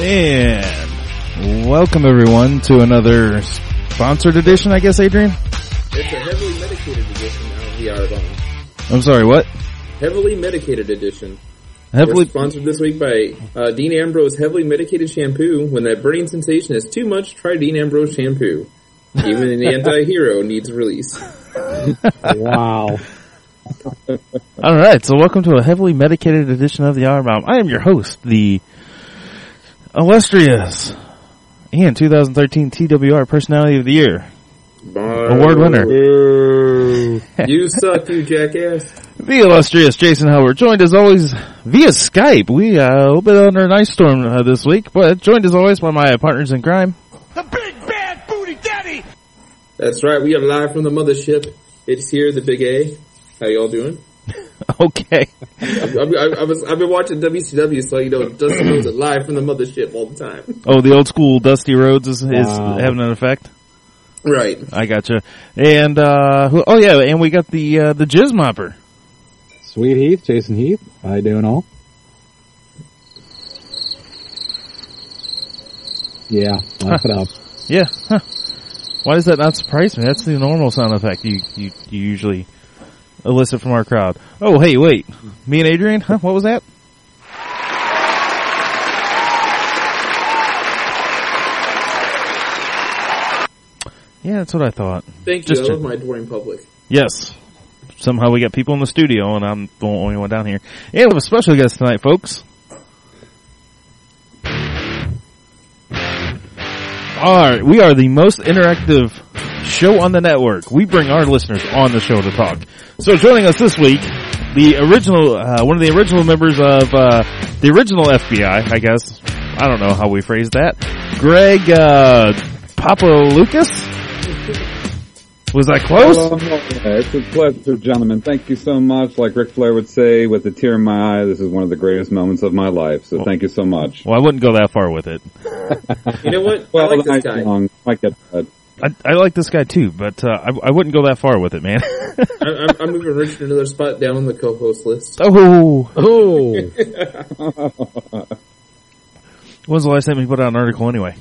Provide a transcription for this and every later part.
And welcome everyone to another sponsored edition, I guess, Adrian? It's a heavily medicated edition of the Arbonne. I'm sorry, what? Heavily medicated edition. Heavily We're sponsored this week by Dean Ambrose Heavily Medicated Shampoo. When that burning sensation is too much, try Dean Ambrose Shampoo. Even an anti-hero needs release. Wow. Alright, so welcome to a heavily medicated edition of the Arbonne. I am your host, the illustrious and 2013 TWR Personality of the Year award winner. You suck, you jackass. The illustrious Jason Howard, joined as always via Skype. We a little bit under an ice storm this week, but joined as always by my partners in crime. The big bad booty daddy! That's right, we are live from the mothership. It's here, the Big A. How y'all doing? Okay. I've been watching WCW, so you know Dusty Rhodes is live from the mothership all the time. Oh, the old school Dusty Rhodes is having an effect? Right. I gotcha. And, and we got the Jizz Mopper. Sweet Heath, Jason Heath. How you doing all? Yeah, laugh it up. Yeah. Huh. Why does that not surprise me? That's the normal sound effect you usually elicit from our crowd. Oh, hey, wait. Me and Adrian? Huh? What was that? Yeah, that's what I thought. Thank you. I love my adoring public. Yes. Somehow we got people in the studio, and I'm the only one down here. And we have a special guest tonight, folks. Alright, we are the most interactive show on the network. We bring our listeners on the show to talk. So joining us this week, the original, one of the original members of, the original FBI, I guess. I don't know how we phrased that. Greg, Papa Lucas? Was that close? It's a pleasure, gentlemen. Thank you so much. Like Ric Flair would say, with a tear in my eye, this is one of the greatest moments of my life. So thank you so much. Well, I wouldn't go that far with it. You know what? Well, I like this guy. Might get that. I like this guy too, but I wouldn't go that far with it, man. I'm moving Richard another spot down on the co-host list. Oh. When's the last time you put out an article anyway?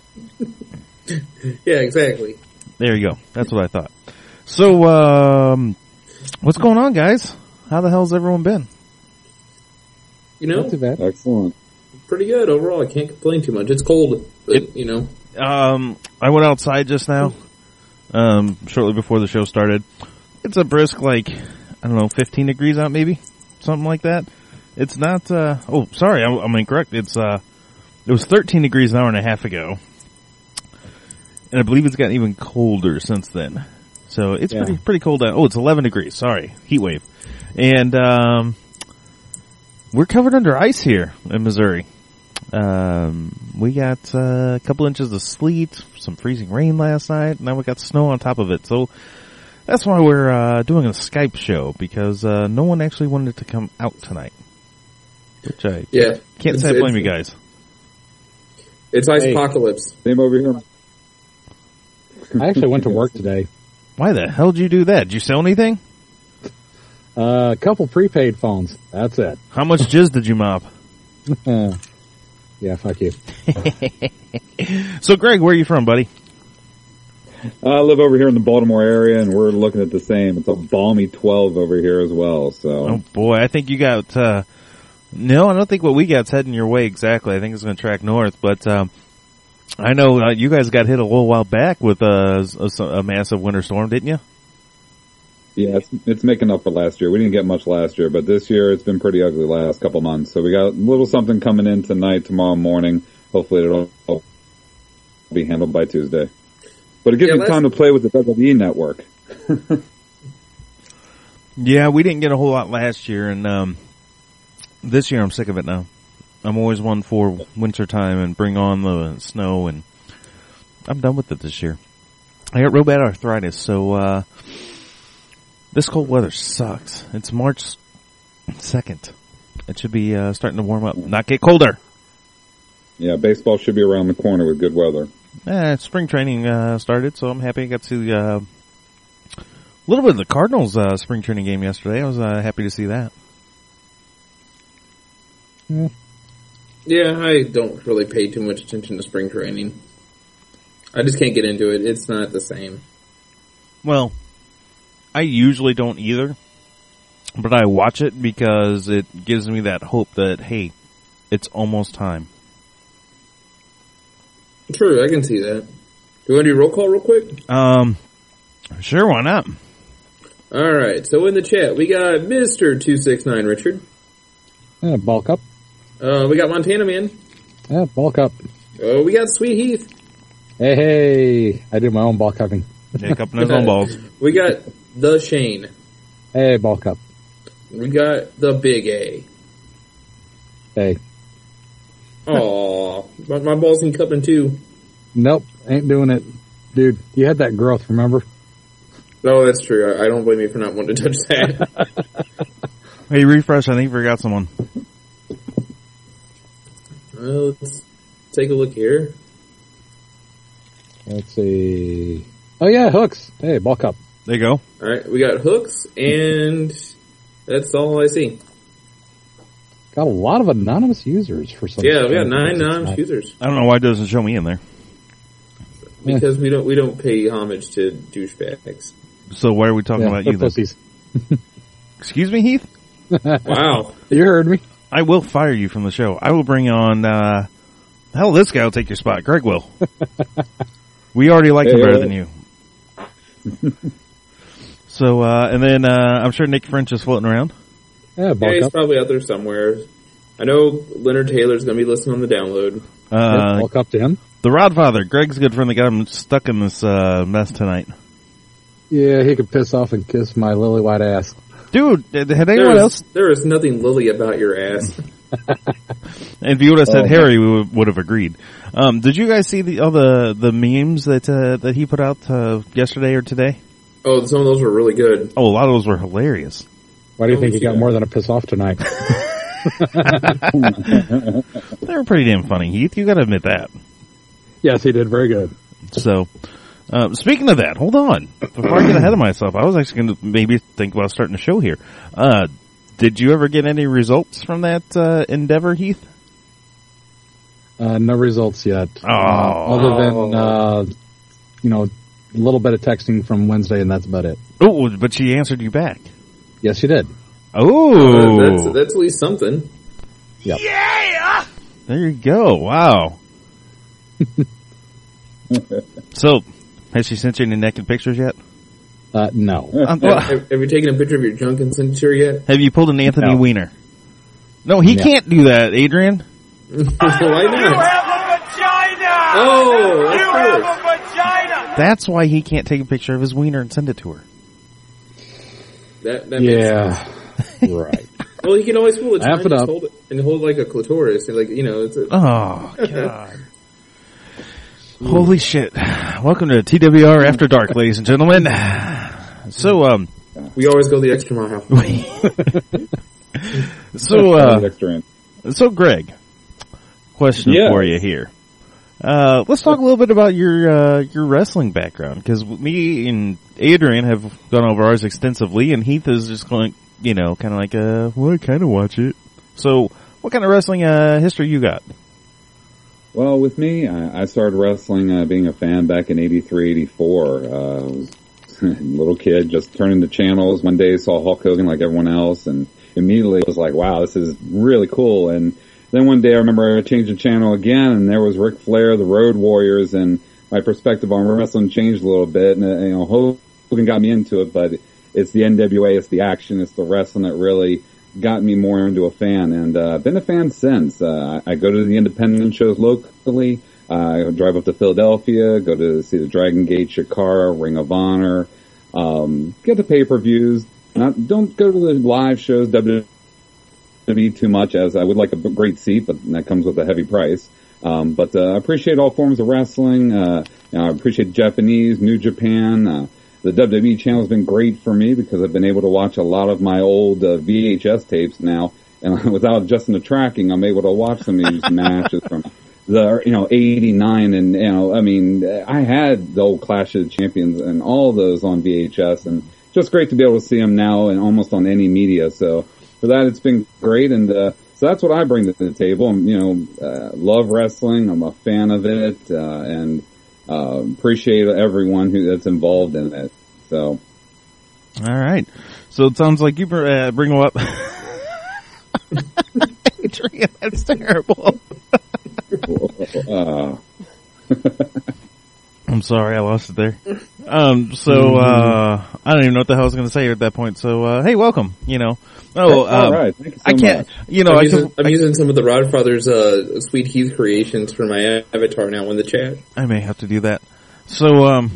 Yeah, exactly. There you go. That's what I thought. So, what's going on, guys? How the hell's everyone been? You know, Not too bad. Excellent. pretty good overall. I can't complain too much. It's cold, but you know. I went outside just now, shortly before the show started. It's a brisk, 15 degrees out maybe? Something like that. It's not, sorry, I'm incorrect. It was 13 degrees an hour and a half ago. And I believe it's gotten even colder since then. So it's pretty cold out. Oh, it's 11 degrees. Sorry. Heat wave. And, we're covered under ice here in Missouri. We got a couple inches of sleet, some freezing rain last night, and now we got snow on top of it. So that's why we're doing a Skype show, because no one actually wanted to come out tonight. Which I can't say I blame you guys. It's ice apocalypse. Same over here. I actually went to work today. Why the hell did you do that? Did you sell anything? A couple prepaid phones. That's it. How much jizz did you mop? Yeah, fuck you. So, Greg, where are you from, buddy? I live over here in the Baltimore area, and we're looking at the same. It's a balmy 12 over here as well. So, oh boy, I think you got. No, I don't think what we got's heading your way exactly. I think it's going to track north, but I know you guys got hit a little while back with a massive winter storm, didn't you? yeah, it's making up for last year. We didn't get much last year, but this year it's been pretty ugly the last couple months. So we got a little something coming in tonight, tomorrow morning. Hopefully it'll be handled by Tuesday. But it gives me time to play with the WWE network. Yeah, we didn't get a whole lot last year, and this year I'm sick of it now. I'm always one for winter time and bring on the snow, and I'm done with it this year. I got real bad arthritis, so this cold weather sucks. It's March 2nd. It should be starting to warm up, not get colder. Yeah, baseball should be around the corner with good weather. Spring training started, so I'm happy I got to a little bit of the Cardinals spring training game yesterday. I was happy to see that. Yeah, I don't really pay too much attention to spring training. I just can't get into it. It's not the same. Well, I usually don't either, but I watch it because it gives me that hope that, hey, it's almost time. True, I can see that. Do you want to do roll call real quick? Sure, why not? Alright, so in the chat, we got Mr. 269 Richard. Yeah, bulk up. We got Montana Man. Yeah, bulk up. Oh, we got Sweet Heath. Hey, I do my own bulk upping. Yeah, cupping his own balls. We got the Shane. Hey, bulk up. We got the Big A. Hey. Aw, my balls in cupping too. Nope, ain't doing it. Dude, you had that growth, remember? No, that's true. I don't blame you for not wanting to touch that. Hey, refresh, I think you forgot someone. Well, let's take a look here. Let's see. Oh yeah, Hooks. Hey, bulk up. There you go. Alright, we got Hooks, and that's all I see. Got a lot of anonymous users for some. Yeah, we got 9 anonymous users. I don't know why it doesn't show me in there. Because we don't pay homage to douchebags. So why are we talking about you then? Pussies. Excuse me, Heath? Wow. You heard me. I will fire you from the show. I will bring on, hell, this guy will take your spot. Greg will. We already like him better than you. So, and then, I'm sure Nick French is floating around. Yeah, Yeah, bulk he's up. probably out there somewhere. I know Leonard Taylor's going to be listening on the download. Yeah, bulk up to him. The Rodfather, Greg's good friend that got him stuck in this, mess tonight. Yeah, he could piss off and kiss my lily white ass. Dude, had anyone else? There is nothing lily about your ass. If you would have said Harry, we would have agreed. Did you guys see all the memes that he put out yesterday or today? Oh, some of those were really good. Oh, a lot of those were hilarious. Why do you think he got more than a piss off tonight? They were pretty damn funny, Heath. You got to admit that. Yes, he did very good. So, speaking of that, hold on. Before I get ahead of myself, I was actually going to maybe think about starting a show here. Did you ever get any results from that endeavor, Heath? No results yet. Oh. Other than, a little bit of texting from Wednesday, and that's about it. Oh, but she answered you back. Yes, she did. Oh. That's at least something. Yep. Yeah! There you go. Wow. So, has she sent you any naked pictures yet? No. Have you taken a picture of your junk and sent it to her yet? Have you pulled an Anthony No. Weiner? No, he No. can't do that, Adrian. Why You not? have a vagina! Oh, You of have course. a vagina! That's why he can't take a picture of his wiener and send it to her. That makes sense. Yeah. Right. Well, he can always pull a Amp it up. hold like a clitoris. Like, it's a, Oh, God. Holy shit. Welcome to TWR After Dark, ladies and gentlemen. So, we always go the extra mile. So, Greg, question Yes. for you here. Let's talk a little bit about your wrestling background, because me and Adrian have gone over ours extensively, and Heath is just going, kind of like, well, I kind of watch it. So, what kind of wrestling history you got? Well, with me, I started wrestling being a fan back in 83, 84. I was a little kid, just turning the channels. One day saw Hulk Hogan like everyone else, and immediately was like, wow, this is really cool. And then one day I remember I changed the channel again, and there was Ric Flair, the Road Warriors, and my perspective on wrestling changed a little bit. And, Hogan got me into it, but it's the NWA, it's the action, it's the wrestling that really got me more into a fan, and I've been a fan since. I go to the independent shows locally. I drive up to Philadelphia, go to see the Dragon Gate, Chikara, Ring of Honor, get the pay-per-views. Don't go to the live shows, WWE, too much, as I would like a great seat, but that comes with a heavy price. But I appreciate all forms of wrestling. I appreciate Japanese, New Japan. The WWE channel has been great for me because I've been able to watch a lot of my old VHS tapes now, and without adjusting the tracking, I'm able to watch some of these matches from the 89, and I had the old Clash of the Champions and all those on VHS, and just great to be able to see them now and almost on any media. So for that, it's been great, and so So that's what I bring to the table. And, love wrestling. I'm a fan of it, and appreciate everyone that's involved in it. So. All right. So it sounds like you bring them up. Adrian, that's terrible. I'm sorry, I lost it there. I don't even know what the hell I was going to say at that point. So, hey, welcome. All right. Thank you so I can't. much. I'm using some of the Rodfather's Sweet Heath creations for my avatar now in the chat. I may have to do that. So,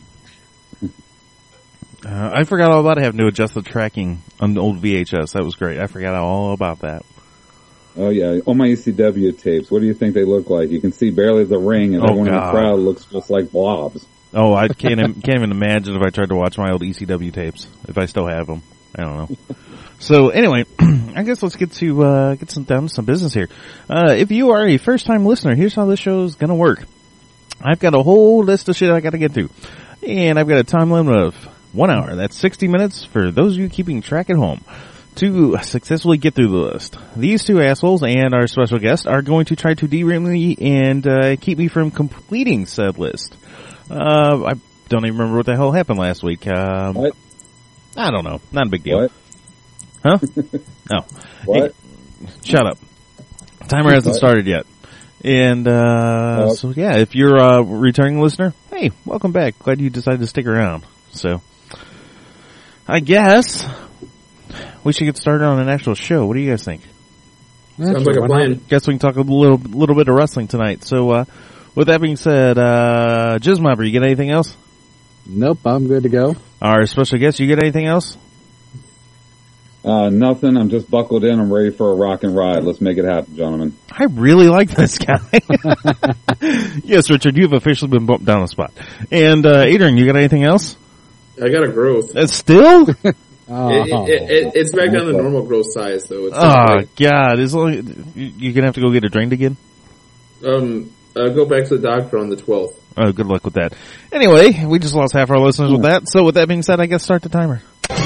I forgot all about having to adjust the tracking on the old VHS. That was great. I forgot all about that. Oh yeah, all my ECW tapes. What do you think they look like? You can see barely the ring, and everyone in the crowd looks just like blobs. Oh, I can't even imagine if I tried to watch my old ECW tapes, if I still have them. I don't know. So anyway, I guess let's get to down to some business here. If you are a first time listener, here's how this show is gonna work. I've got a whole list of shit I got to get through, and I've got a time limit of 1 hour. That's 60 minutes for those of you keeping track at home to successfully get through the list. These two assholes and our special guest are going to try to derail me and keep me from completing said list. I don't even remember what the hell happened last week. What? I don't know. Not a big deal. What? Huh? No. What? Hey, shut up. Timer hasn't started yet. And so yeah, if you're a returning listener, hey, welcome back. Glad you decided to stick around. So I guess we should get started on an actual show. What do you guys think? Sounds like a plan. Guess we can talk a little bit of wrestling tonight. So, with that being said, Jizzmobber, you get anything else? Nope, I'm good to go. Our special guest, you get anything else? Nothing. I'm just buckled in. I'm ready for a rock and ride. Let's make it happen, gentlemen. I really like this guy. Yes, Richard, you've officially been bumped down a spot. And, Adrian, you got anything else? I got a growth. Still? It's back down to normal growth size, though. It's God. You're gonna have to go get it drained again? Go back to the doctor on the 12th. Oh, good luck with that. Anyway, we just lost half our listeners with that. So with that being said, I guess start the timer.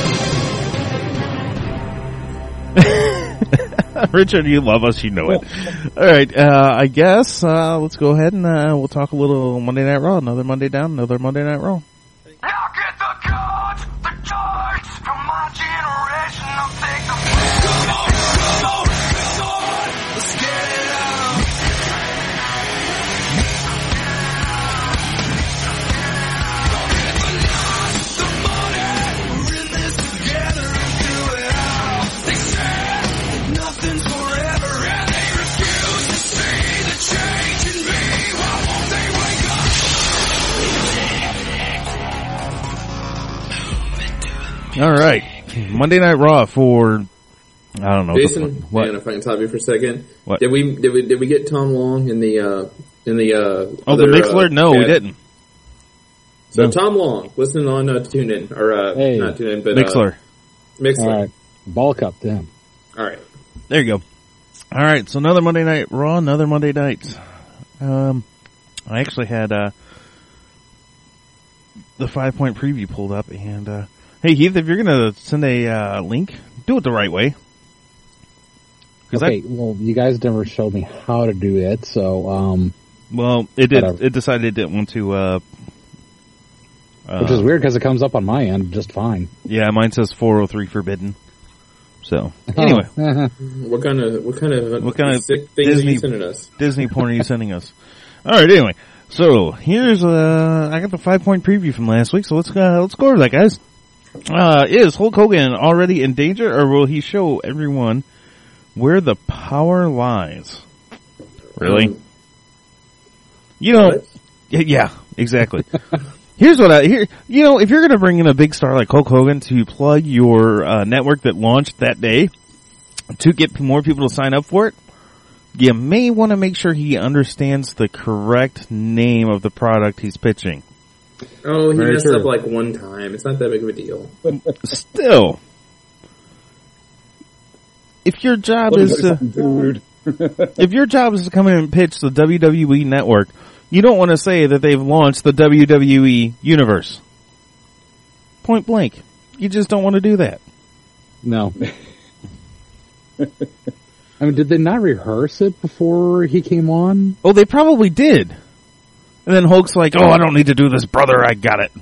Richard, you love us, you know it. Alright, I guess, let's go ahead and, we'll talk a little Monday Night Raw. Another Monday down, another Monday Night Raw. Now get the cards, the charts from my generation. I'll take the come on, let's get it on. The money, we're in this together and do it all. They said nothing's forever, and they refuse to see the change in me. Why won't they wake up? All right, Monday Night Raw for I don't know. Jason, what? man, if I can stop you for a second, What? did we get Tom Long in the Oh, other, the Mixler? No, we didn't. So No. Tom Long, listening on to tune in or Hey. not tune in, but Mixler. Mixler. All right. Bulk up to him. All right. There you go. All right, so another Monday Night Raw, another Monday night. I actually had the 5-point preview pulled up, and hey Heath, if you're gonna send a link, do it the right way. Okay, well, you guys never showed me how to do it, so well, it did. Whatever. It decided it didn't want to. which is weird because it comes up on my end just fine. Yeah, mine says 403 forbidden. So anyway, What kind of sick things are Disney you sending us? Disney porn are you sending us? All right. Anyway, so here's I got the 5-point preview from last week. So let's go over that, guys. Is Hulk Hogan already in danger, or will he show everyone where the power lies? Really? You know, What? yeah, exactly. Here's what if you're going to bring in a big star like Hulk Hogan to plug your network that launched that day to get more people to sign up for it, you may want to make sure he understands the correct name of the product he's pitching. Oh, he Very messed true. up like one time. It's not that big of a deal. Still, if your job is to Dude. if your job is to come in and pitch the WWE network, you don't want to say that they've launched the WWE universe. Point blank. You just don't want to do that. No. I mean, did they not rehearse it before he came on? Oh, they probably did. And then Hulk's like, "Oh, I don't need to do this, brother. I got it."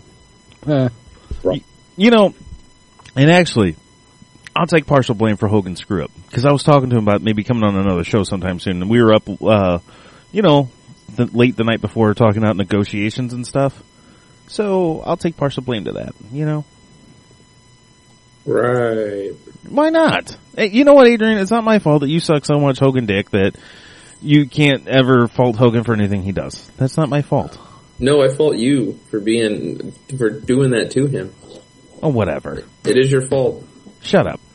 You know, and actually, I'll take partial blame for Hogan's screw up because I was talking to him about maybe coming on another show sometime soon, and we were up, late the night before talking about negotiations and stuff. So I'll take partial blame to that. You know, Right. why not? Hey, you know what, Adrian? It's not my fault that you suck so much Hogan dick that you can't ever fault Hogan for anything he does. That's not my fault. No, I fault you for doing that to him. Oh, whatever. It is your fault. Shut up.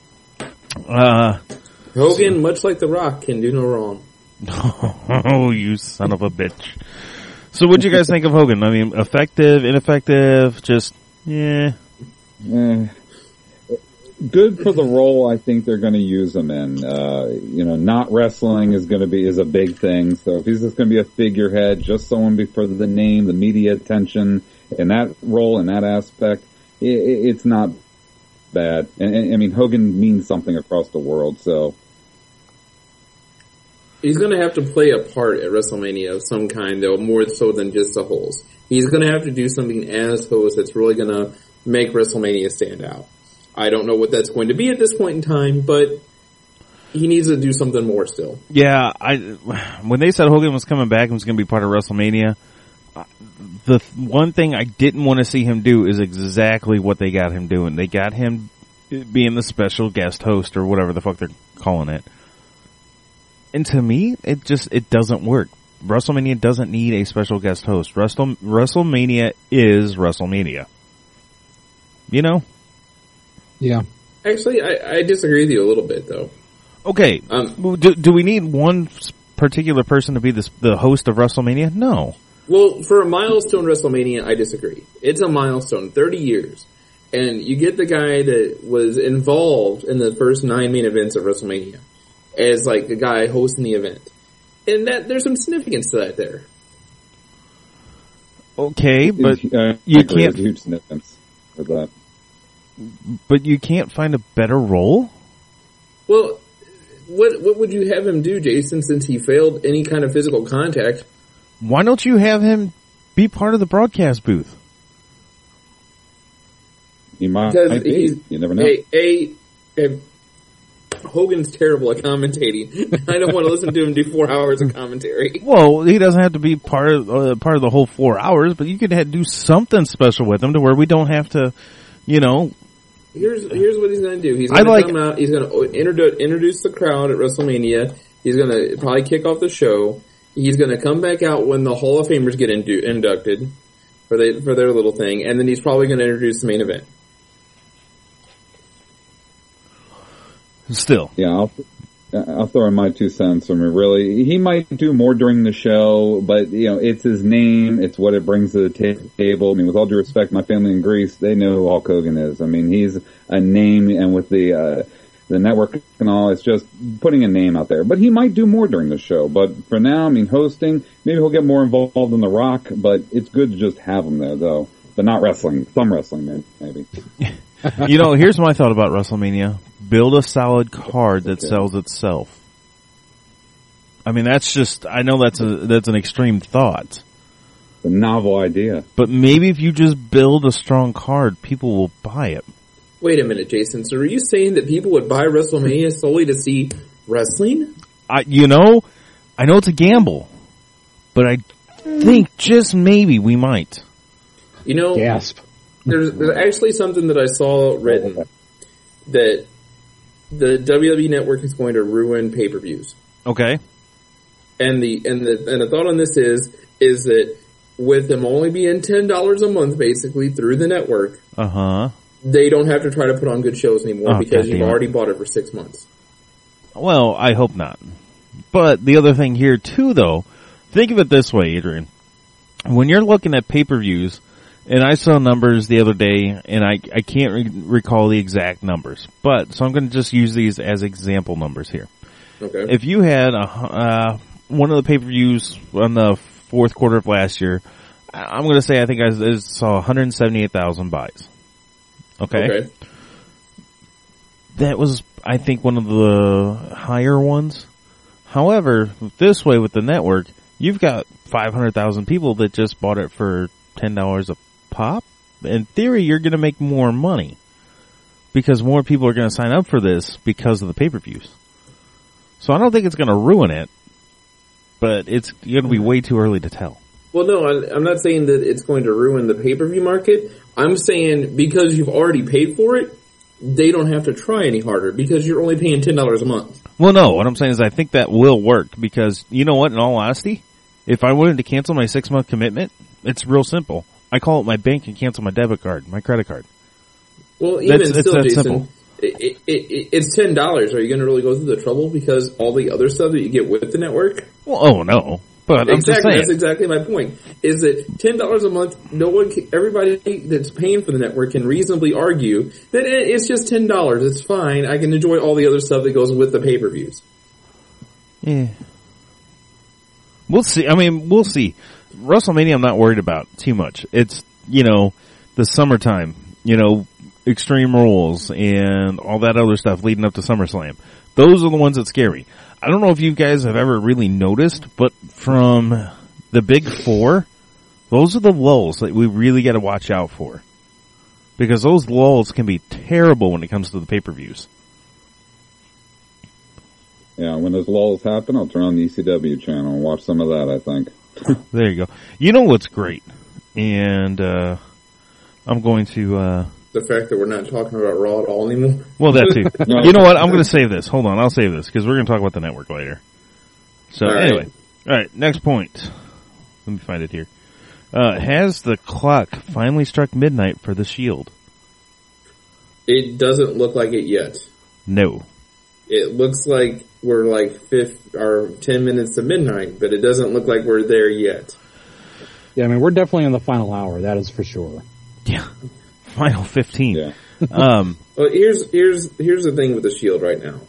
Hogan, much like The Rock, can do no wrong. Oh, you son of a bitch. So what'd you guys think of Hogan? I mean, effective, ineffective, just, yeah. Good for the role I think they're going to use him in. Not wrestling is a big thing. So if he's just going to be a figurehead, just someone for the name, the media attention, in that role, in that aspect, it's not bad. And I mean, Hogan means something across the world, so. He's going to have to play a part at WrestleMania of some kind, though, more so than just a host. He's going to have to do something as host that's really going to make WrestleMania stand out. I don't know what that's going to be at this point in time, but he needs to do something more still. Yeah, when they said Hogan was coming back and was going to be part of WrestleMania, the one thing I didn't want to see him do is exactly what they got him doing. They got him being the special guest host or whatever the fuck they're calling it. And to me, it doesn't work. WrestleMania doesn't need a special guest host. WrestleMania is WrestleMania. You know? Yeah. Actually, I disagree with you a little bit, though. Okay. Do we need one particular person to be the host of WrestleMania? No. Well, for a milestone WrestleMania, I disagree. It's a milestone, 30 years. And you get the guy that was involved in the first 9 main events of WrestleMania as like the guy hosting the event. And that there's some significance to that there. Okay, but you can't. There's huge significance with that. But you can't find a better role? Well, what would you have him do, Jason, since he failed any kind of physical contact? Why don't you have him be part of the broadcast booth? He might be. You never know. Hogan's terrible at commentating. I don't want to listen to him do 4 hours of commentary. Well, he doesn't have to be part of the whole 4 hours, but you could do something special with him to where we don't have to, you know. Here's what he's going to do. He's going to come out. He's going to introduce the crowd at WrestleMania. He's going to probably kick off the show. He's going to come back out when the Hall of Famers get inducted for their little thing, and then he's probably going to introduce the main event. Still. Yeah, I'll throw in my 2 cents. I mean, really, he might do more during the show, but, you know, it's his name. It's what it brings to the table. I mean, with all due respect, my family in Greece, they know who Hulk Hogan is. I mean, he's a name, and with the network and all, it's just putting a name out there. But he might do more during the show. But for now, I mean, hosting, maybe he'll get more involved in The Rock, but it's good to just have him there, though. But not wrestling. Some wrestling, maybe. You know, here's my thought about WrestleMania. Build a solid card that sells itself. I mean, that's just, I know that's an extreme thought. A novel idea. But maybe if you just build a strong card, people will buy it. Wait a minute, Jason. So are you saying that people would buy WrestleMania solely to see wrestling? I know it's a gamble, but I think just maybe we might. You know, gasp. There's actually something that I saw written that the WWE Network is going to ruin pay-per-views. Okay. And the thought on this is that with them only being $10 a month basically through the network, they don't have to try to put on good shows anymore because you've already bought it for 6 months. Well, I hope not. But the other thing here too, though, think of it this way, Adrian. When you're looking at pay-per-views, and I saw numbers the other day, and I can't recall the exact numbers, but so I'm going to just use these as example numbers here. Okay. If you had one of the pay-per-views on the fourth quarter of last year, I'm going to say I think I saw 178,000 buys. Okay. that was, I think, one of the higher ones. However, this way with the network, you've got 500,000 people that just bought it for $10 a pop. In theory, you're going to make more money because more people are going to sign up for this because of the pay-per-views. So I don't think it's going to ruin it, but it's going to be way too early to tell. Well, no, I'm not saying that it's going to ruin the pay-per-view market. I'm saying because you've already paid for it, they don't have to try any harder because you're only paying $10 a month. Well, no, what I'm saying is I think that will work because, you know what, in all honesty, if I wanted to cancel my 6-month commitment, it's real simple. I call up my bank and cancel my debit card, my credit card. Well, even It's still, that Jason, simple. it's $10. Are you going to really go through the trouble because all the other stuff that you get with the network? Well, oh no. But I'm just Exactly, saying. that's exactly my point. Is that $10 a month? Everybody that's paying for the network can reasonably argue that it's just $10. It's fine. I can enjoy all the other stuff that goes with the pay-per-views. Yeah. We'll see. I mean, we'll see. WrestleMania I'm not worried about too much. It's, the summertime, Extreme Rules and all that other stuff leading up to SummerSlam. Those are the ones that scare me. I don't know if you guys have ever really noticed, but from the big four, those are the lulls that we really got to watch out for. Because those lulls can be terrible when it comes to the pay-per-views. Yeah, when those lulls happen, I'll turn on the ECW channel and watch some of that, I think. There you go. You know what's great? And I'm going to... The fact that we're not talking about Raw at all anymore. Well, that too. You know what? I'm going to save this. Hold on. I'll save this because we're going to talk about the network later. So, All right. anyway. All right. Next point. Let me find it here. Has the clock finally struck midnight for the Shield? It doesn't look like it yet. No. It looks like we're like 10 minutes to midnight, but it doesn't look like we're there yet. Yeah, I mean, we're definitely in the final hour, that is for sure. Yeah. Final 15. Yeah. Well, here's the thing with the Shield right now.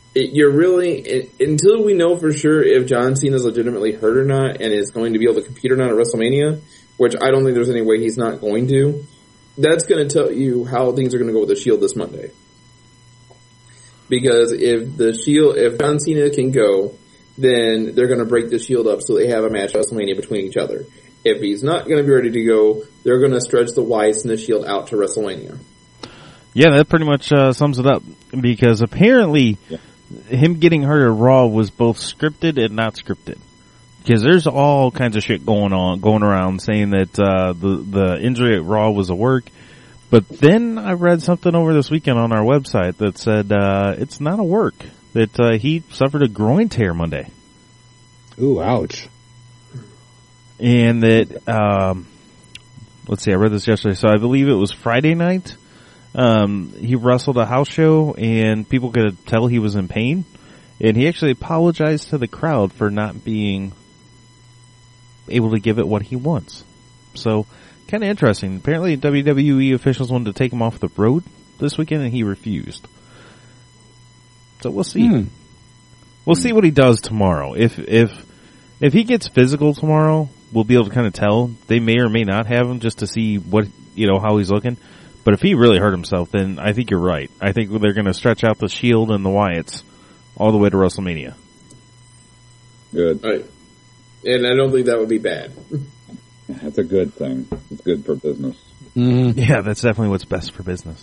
Until we know for sure if John Cena is legitimately hurt or not and is going to be able to compete or not at WrestleMania, which I don't think there's any way he's not going to, that's going to tell you how things are going to go with the Shield this Monday. Because if John Cena can go, then they're going to break the Shield up so they have a match at WrestleMania between each other. If he's not going to be ready to go, they're going to stretch the Wyatts and the Shield out to WrestleMania. Yeah, that pretty much sums it up. Because apparently, him getting hurt at Raw was both scripted and not scripted. Because there's all kinds of shit going around saying that the injury at Raw was a work. But then I read something over this weekend on our website that said it's not a work. That he suffered a groin tear Monday. Ooh, ouch. And that, let's see, I read this yesterday, so I believe it was Friday night. He wrestled a house show and people could tell he was in pain. And he actually apologized to the crowd for not being able to give it what he wants. So, kind of interesting. Apparently WWE officials wanted to take him off the road this weekend and he refused. So we'll see. We'll see what he does tomorrow. If he gets physical tomorrow, we'll be able to kind of tell. They may or may not have him just to see how he's looking. But if he really hurt himself, then I think you're right. I think they're going to stretch out the Shield and the Wyatts all the way to WrestleMania. Good. Right. And I don't think that would be bad. That's a good thing. It's good for business. Yeah, that's definitely what's best for business.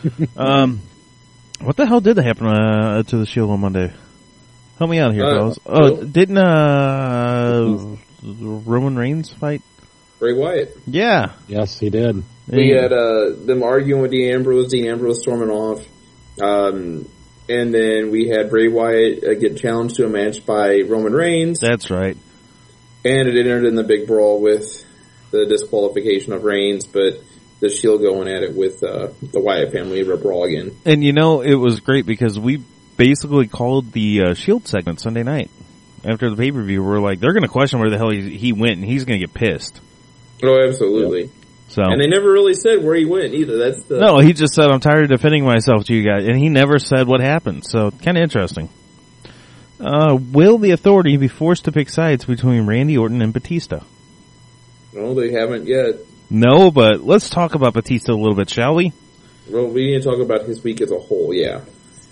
What the hell did happen to the Shield on Monday? Help me out here, fellas. Didn't Roman Reigns fight Bray Wyatt. Yeah. Yes, he did. We had them arguing with Dean Ambrose storming off. And then we had Bray Wyatt get challenged to a match by Roman Reigns. That's right. And it entered in the big brawl with the disqualification of Reigns, but the Shield going at it with the Wyatt family a brawl again. And it was great because we basically called the Shield segment Sunday night. After the pay-per-view, we're like, they're going to question where the hell he went, and he's going to get pissed. Oh, absolutely. Yep. So, and they never really said where he went either. No, he just said, I'm tired of defending myself to you guys. And he never said what happened. So, kind of interesting. Will the Authority be forced to pick sides between Randy Orton and Batista? No, they haven't yet. No, but let's talk about Batista a little bit, shall we? Well, we need to talk about his week as a whole, yeah.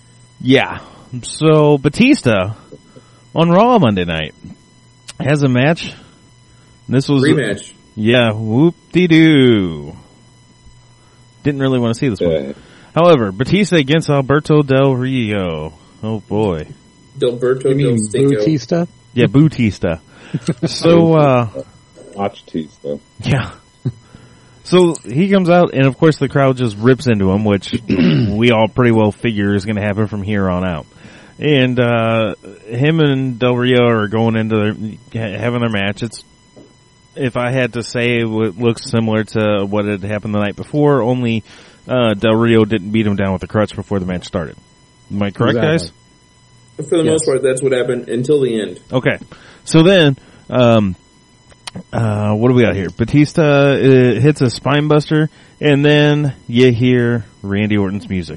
Yeah. So Batista on Raw Monday night has a match. This was Rematch. Yeah, whoop-de-doo. Didn't really want to see this one. However, Batista against Alberto Del Rio. Oh boy. Delberto You mean Del Stinko. Bautista? Yeah, Bautista. So, Watch teeth, though. yeah. So he comes out, and of course the crowd just rips into him, which we all pretty well figure is going to happen from here on out. And him and Del Rio are going into having their match. It's, if I had to say, it looks similar to what had happened the night before, only Del Rio didn't beat him down with a crutch before the match started. Am I correct, Exactly. guys? For the Yes. most part, that's what happened until the end. Okay. So then, what do we got here? Batista hits a spine buster, and then you hear Randy Orton's music.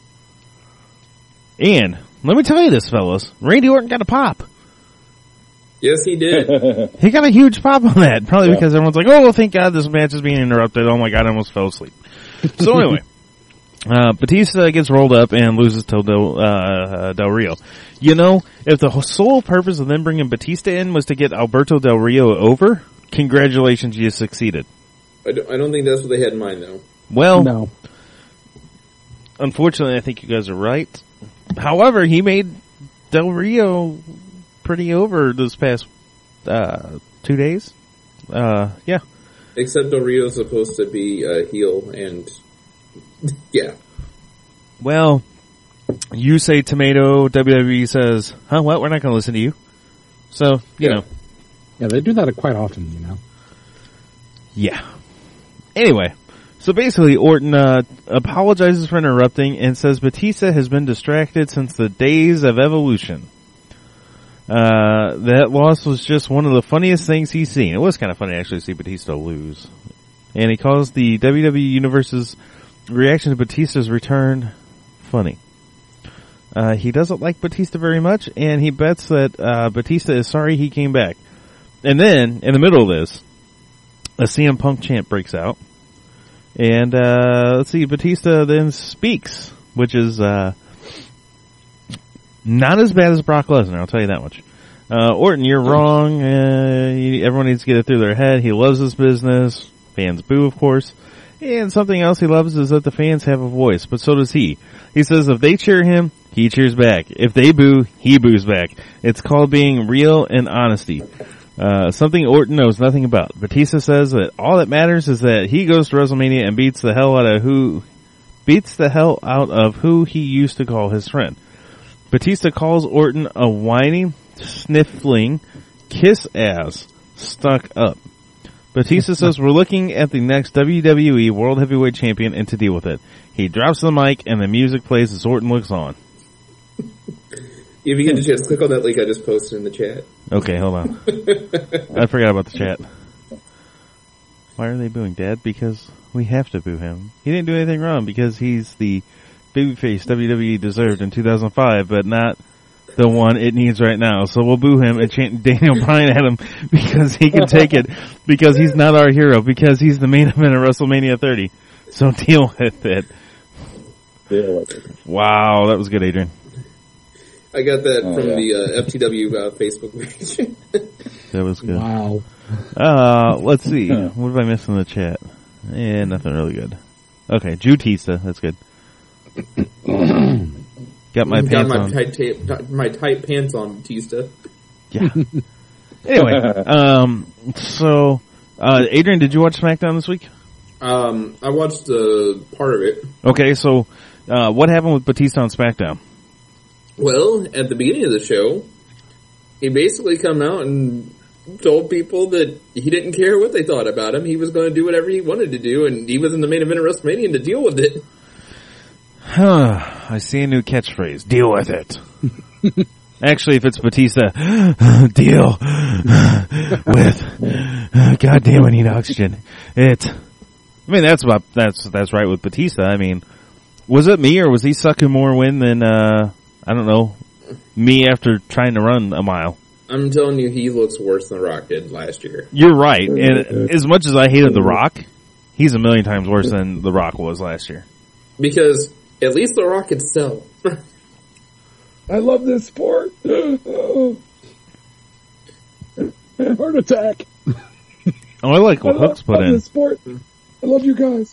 And let me tell you this, fellas. Randy Orton got a pop. Yes, he did. He got a huge pop on that. Probably because everyone's like, oh, thank God this match is being interrupted. Oh my God, I almost fell asleep. So anyway, Batista gets rolled up and loses to Del Rio. You know, if the sole purpose of them bringing Batista in was to get Alberto Del Rio over, congratulations, you succeeded. I don't think that's what they had in mind, though. Well, No. unfortunately, I think you guys are right. However, he made Del Rio pretty over this past 2 days. Yeah. Except Del Rio's supposed to be a heel, and yeah. Well, you say tomato, WWE says, huh, what? We're not going to listen to you. So, you know. Yeah, they do that quite often, you know. Yeah. Anyway, so basically Orton apologizes for interrupting and says Batista has been distracted since the days of Evolution. That loss was just one of the funniest things he's seen. It was kind of funny actually to see Batista lose. And he calls the WWE Universe's reaction to Batista's return funny. He doesn't like Batista very much, and he bets that Batista is sorry he came back. And then, in the middle of this, a CM Punk chant breaks out. And, let's see, Batista then speaks, which is, not as bad as Brock Lesnar, I'll tell you that much. Orton, you're wrong. Everyone needs to get it through their head. He loves this business. Fans boo, of course. And something else he loves is that the fans have a voice, but so does he. He says if they cheer him, he cheers back. If they boo, he boos back. It's called being real and honesty. Something Orton knows nothing about. Batista says that all that matters is that he goes to WrestleMania and beats the hell out of who he used to call his friend. Batista calls Orton a whiny, sniffling, kiss-ass, stuck up. Batista says we're looking at the next WWE World Heavyweight Champion and to deal with it. He drops the mic and the music plays as Orton looks on. If you get a chance, click on that link I just posted in the chat. Okay, hold on. I forgot about the chat. Why are they booing Dad? Because we have to boo him. He didn't do anything wrong because he's the babyface WWE deserved in 2005, but not the one it needs right now. So we'll boo him and chant Daniel Bryan at him because he can take it, because he's not our hero, because he's the main event of WrestleMania 30. So deal with it. Wow, that was good, Adrian. I got that from the FTW Facebook page. That was good. Wow. Let's see. What have I missed in the chat? Nothing really good. Okay, Jutista. That's good. Got my pants on. My tight pants on, Batista. Yeah. Anyway, so, Adrian, did you watch SmackDown this week? I watched part of it. Okay, so, what happened with Batista on SmackDown? Well, at the beginning of the show, he basically come out and told people that he didn't care what they thought about him. He was going to do whatever he wanted to do, and he was in the main event of WrestleMania and to deal with it. I see a new catchphrase. Deal with it. Actually, if it's Batista, deal with. God damn, I need oxygen. That's right with Batista. I mean, was it me or was he sucking more wind than I don't know, me after trying to run a mile? I'm telling you, he looks worse than The Rock did last year. You're right, and as much as I hated The Rock, he's a million times worse than The Rock was last year. Because at least The Rock could sell. I love this sport. Heart attack. Oh, I like what Hooks put in. This sport. I love you guys.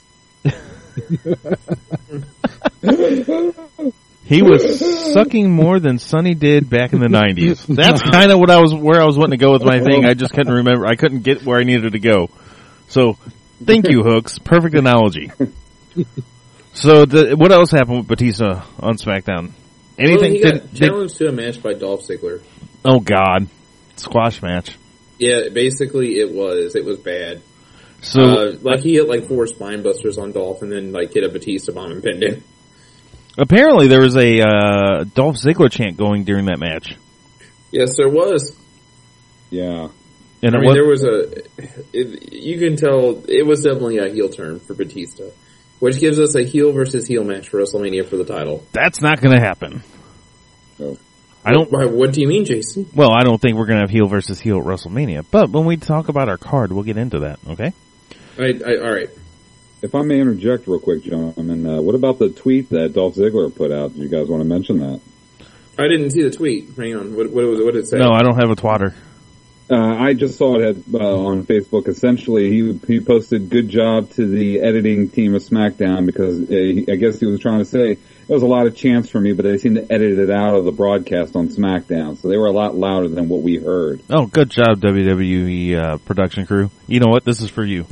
He was sucking more than Sonny did back in the 90s. That's kind of where I was wanting to go with my thing. I just couldn't remember. I couldn't get where I needed to go. So, thank you, Hooks. Perfect analogy. So, what else happened with Batista on SmackDown? Anything? Well, he got challenged to a match by Dolph Ziggler. Oh God, squash match. Yeah, basically it was bad. So, he hit like 4 spine busters on Dolph, and then like hit a Batista bomb and pinned him. Apparently, there was a Dolph Ziggler chant going during that match. Yes, there was. Yeah. And there was you can tell it was definitely a heel turn for Batista, which gives us a heel versus heel match for WrestleMania for the title. That's not going to happen. No. What do you mean, Jason? Well, I don't think we're going to have heel versus heel at WrestleMania. But when we talk about our card, we'll get into that, okay? All right. If I may interject real quick, gentlemen, what about the tweet that Dolph Ziggler put out? Do you guys want to mention that? I didn't see the tweet. Hang on. What did it say? No, I don't have a twatter. I just saw it on Facebook. Essentially, he posted "good job" to the editing team of SmackDown because I guess he was trying to say there was a lot of chants for me, but they seemed to edit it out of the broadcast on SmackDown, so they were a lot louder than what we heard. Oh, good job, WWE production crew. You know what? This is for you.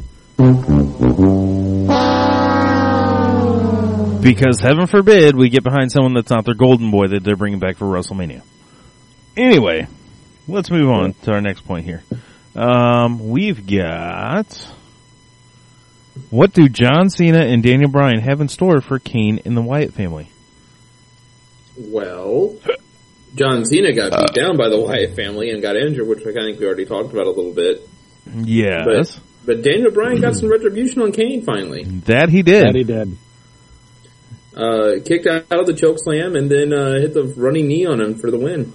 Because heaven forbid we get behind someone that's not their golden boy that they're bringing back for WrestleMania. Anyway, let's move on to our next point here. We've got... What do John Cena and Daniel Bryan have in store for Kane and the Wyatt family? Well, John Cena got beat down by the Wyatt family and got injured, which I think we already talked about a little bit. Yes. But Daniel Bryan got some retribution on Kane finally. That he did. That he did. Kicked out of the choke slam and then hit the running knee on him for the win.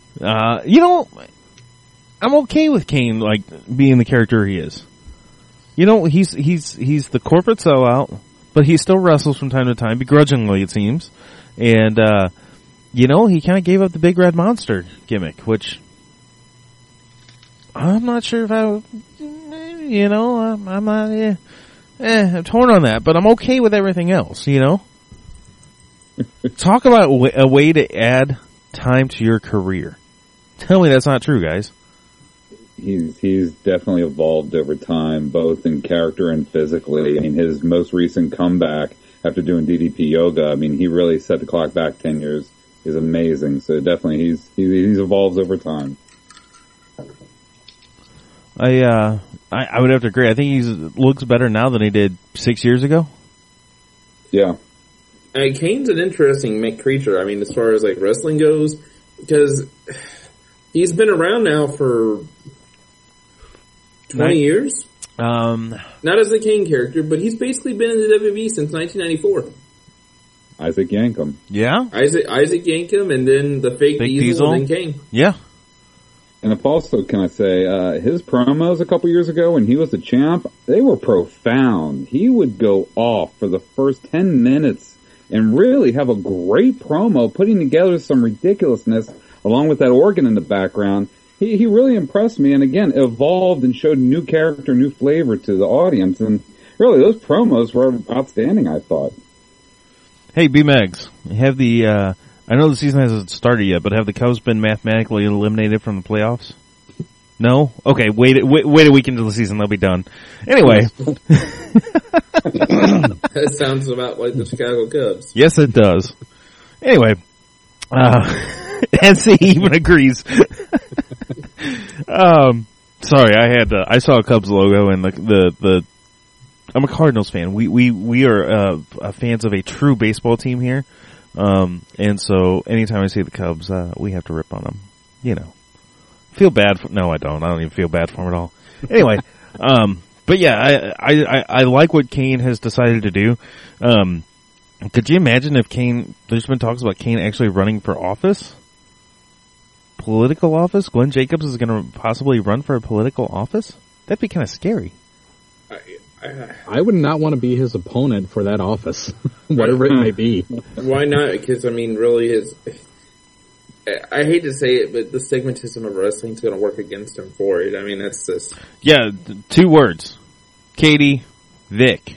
I'm okay with Kane like being the character he is. You know, he's the corporate sellout, but he still wrestles from time to time, begrudgingly it seems. And he kind of gave up the big red monster gimmick, which I'm not sure if I'm not I'm torn on that, but I'm okay with everything else, Talk about a way to add time to your career. Tell me that's not true, guys. He's definitely evolved over time, both in character and physically. I mean, his most recent comeback after doing DDP yoga, I mean, he really set the clock back 10 years. He's amazing. So definitely he's evolved over time. I would have to agree. I think he looks better now than he did 6 years ago. Yeah. Kane's an interesting creature. I mean, as far as like wrestling goes, because he's been around now for 20 years. Not as the Kane character, but he's basically been in the WWE since 1994. Isaac Yankem. Yeah. Isaac Yankem, and then the fake Diesel, and then Kane. Yeah. And if also, can I say, his promos a couple years ago when he was the champ, they were profound. He would go off for the first 10 minutes and really have a great promo, putting together some ridiculousness along with that organ in the background. He really impressed me, and again, evolved and showed new character, new flavor to the audience, and really, those promos were outstanding, I thought. Hey, B-Megs, have I know the season hasn't started yet, but have the Cubs been mathematically eliminated from the playoffs? No? Okay, wait a week into the season, they'll be done. Anyway. That sounds about like the Chicago Cubs. Yes, it does. Anyway, NC even agrees. Sorry, I saw a Cubs logo and the I'm a Cardinals fan. We are fans of a true baseball team here. And so anytime I see the Cubs, we have to rip on them. Feel bad for, no, I don't even feel bad for them at all. Anyway, but yeah, I like what Kane has decided to do. Could you imagine if there's been talks about Kane actually running for office? Political office? Glenn Jacobs is going to possibly run for a political office? That'd be kind of scary. I would not want to be his opponent for that office, whatever it may be. Why not? Because, I mean, really, I hate to say it, but the stigmatism of wrestling is going to work against him for it. I mean, that's just... Yeah, 2 words. Katie, Vic.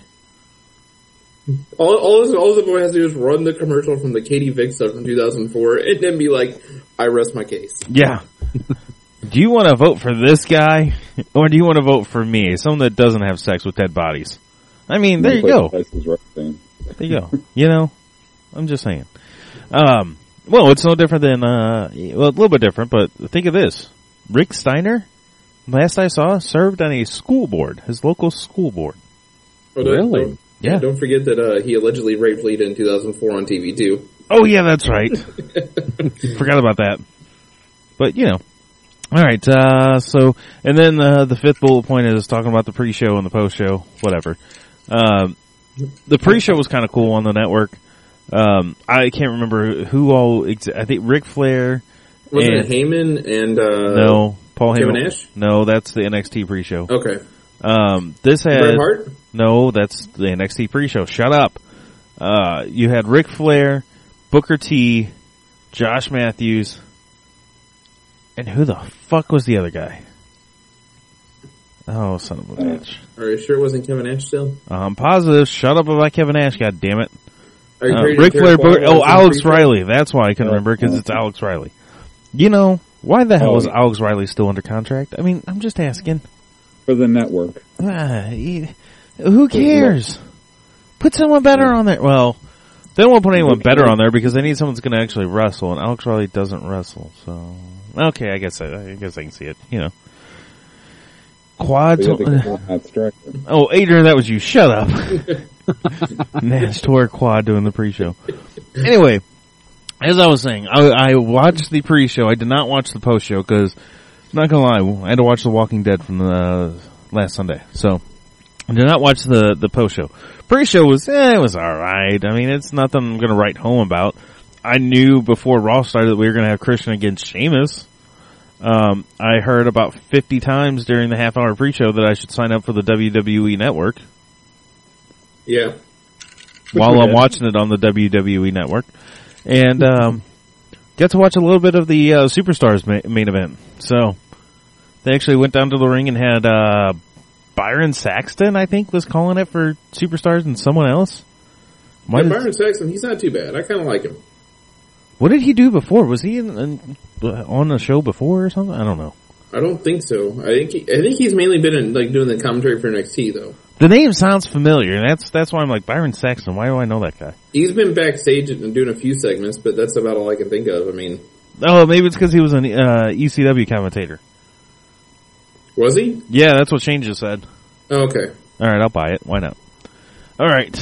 All the boy has to do is run the commercial from the Katie Vick stuff from 2004 and then be like, I rest my case. Yeah. Do you want to vote for this guy, or do you want to vote for me, someone that doesn't have sex with dead bodies? I mean, there you go. There you go. You know, I'm just saying. Well, it's no different than, well, a little bit different, but think of this. Rick Steiner, last I saw, served on a school board, his local school board. Oh, Really? Yeah. Don't forget that he allegedly raped Lita in 2004 on TV, too. Oh, yeah, that's right. Forgot about that. But, you know. All right, so, and then the 5th bullet point is talking about the pre-show and the post-show, whatever. The pre-show was kind of cool on the network. I can't remember who all, I think Ric Flair. Wasn't it Heyman and, no, Paul Kevin Heyman. Nash? No, that's the NXT pre-show. Okay. This had, Bret Hart? no, that's the NXT pre-show. Shut up. You had Ric Flair, Booker T, Josh Matthews, and who the fuck was the other guy? Oh, son of a bitch. Are you sure it wasn't Kevin Nash still? I'm positive. Shut up about Kevin Nash, god damn it. Are you crazy Ric to Flair, care about Alex pre-show? Riley. That's why I couldn't remember, because it's Alex Riley. You know, why the hell is Alex Riley still under contract? I mean, I'm just asking. For the network. Who cares? Put someone better on there. Well, they don't want to put anyone better on there because they need someone that's going to actually wrestle, and Alex Riley doesn't wrestle. So, okay, I guess I can see it. You know, quad. Oh, Adrian, that was you. Shut up. Nash tore quad doing the pre-show. Anyway, as I was saying, I watched the pre-show. I did not watch the post-show because, not gonna lie, I had to watch The Walking Dead from the last Sunday. So, I did not watch the post-show. Pre-show was, it was alright. I mean, it's nothing I'm gonna write home about. I knew before Raw started that we were gonna have Christian against Sheamus. I heard about 50 times during the half-hour pre-show that I should sign up for the WWE Network. Yeah. While I'm watching it on the WWE Network. And, got to watch a little bit of the, Superstars main event. So, they actually went down to the ring and had, Byron Saxton, I think, was calling it for Superstars and someone else. Yeah, Byron Saxton, he's not too bad. I kind of like him. What did he do before? Was he on a show before or something? I don't know. I don't think so. I think he's mainly been in, like, doing the commentary for NXT, though. The name sounds familiar, and that's why I'm like, Byron Saxton, why do I know that guy? He's been backstage and doing a few segments, but that's about all I can think of. I mean... Oh, maybe it's because he was an ECW commentator. Was he? Yeah, that's what Shane just said. Oh, okay. Alright, I'll buy it. Why not? Alright.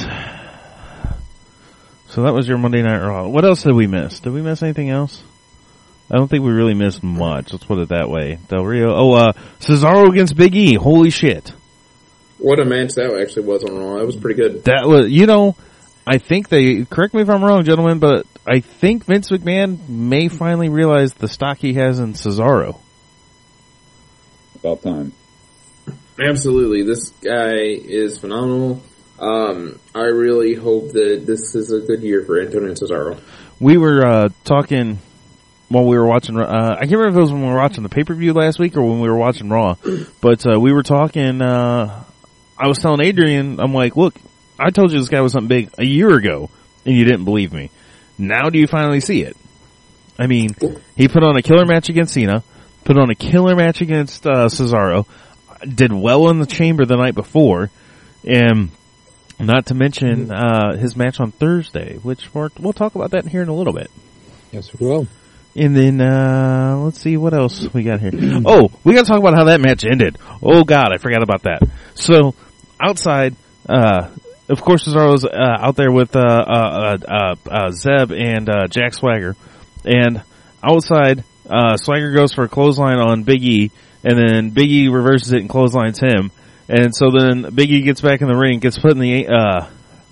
So that was your Monday Night Raw. What else did we miss? Did we miss anything else? I don't think we really missed much. Let's put it that way. Del Rio. Oh, Cesaro against Big E. Holy shit. What a match that actually was on Raw. That was pretty good. That was, you know, I think correct me if I'm wrong, gentlemen, but I think Vince McMahon may finally realize the stock he has in Cesaro. About time. Absolutely. This guy is phenomenal. I really hope that this is a good year for Antonio Cesaro. We were talking while we were watching, I can't remember if it was when we were watching the pay-per-view last week or when we were watching Raw, but we were talking, I was telling Adrian, I'm like, look, I told you this guy was something big a year ago, and you didn't believe me. Now do you finally see it? I mean, he put on a killer match against Cena, put on a killer match against Cesaro, did well in the chamber the night before, and not to mention his match on Thursday, which we'll talk about that here in a little bit. Yes, we will. And then, let's see what else we got here. Oh, we gotta talk about how that match ended. Oh god, I forgot about that. So, outside, of course Cesaro's, out there with, Zeb and, Jack Swagger. And outside, Swagger goes for a clothesline on Big E, and then Big E reverses it and clotheslines him. And so then Big E gets back in the ring, gets put in the,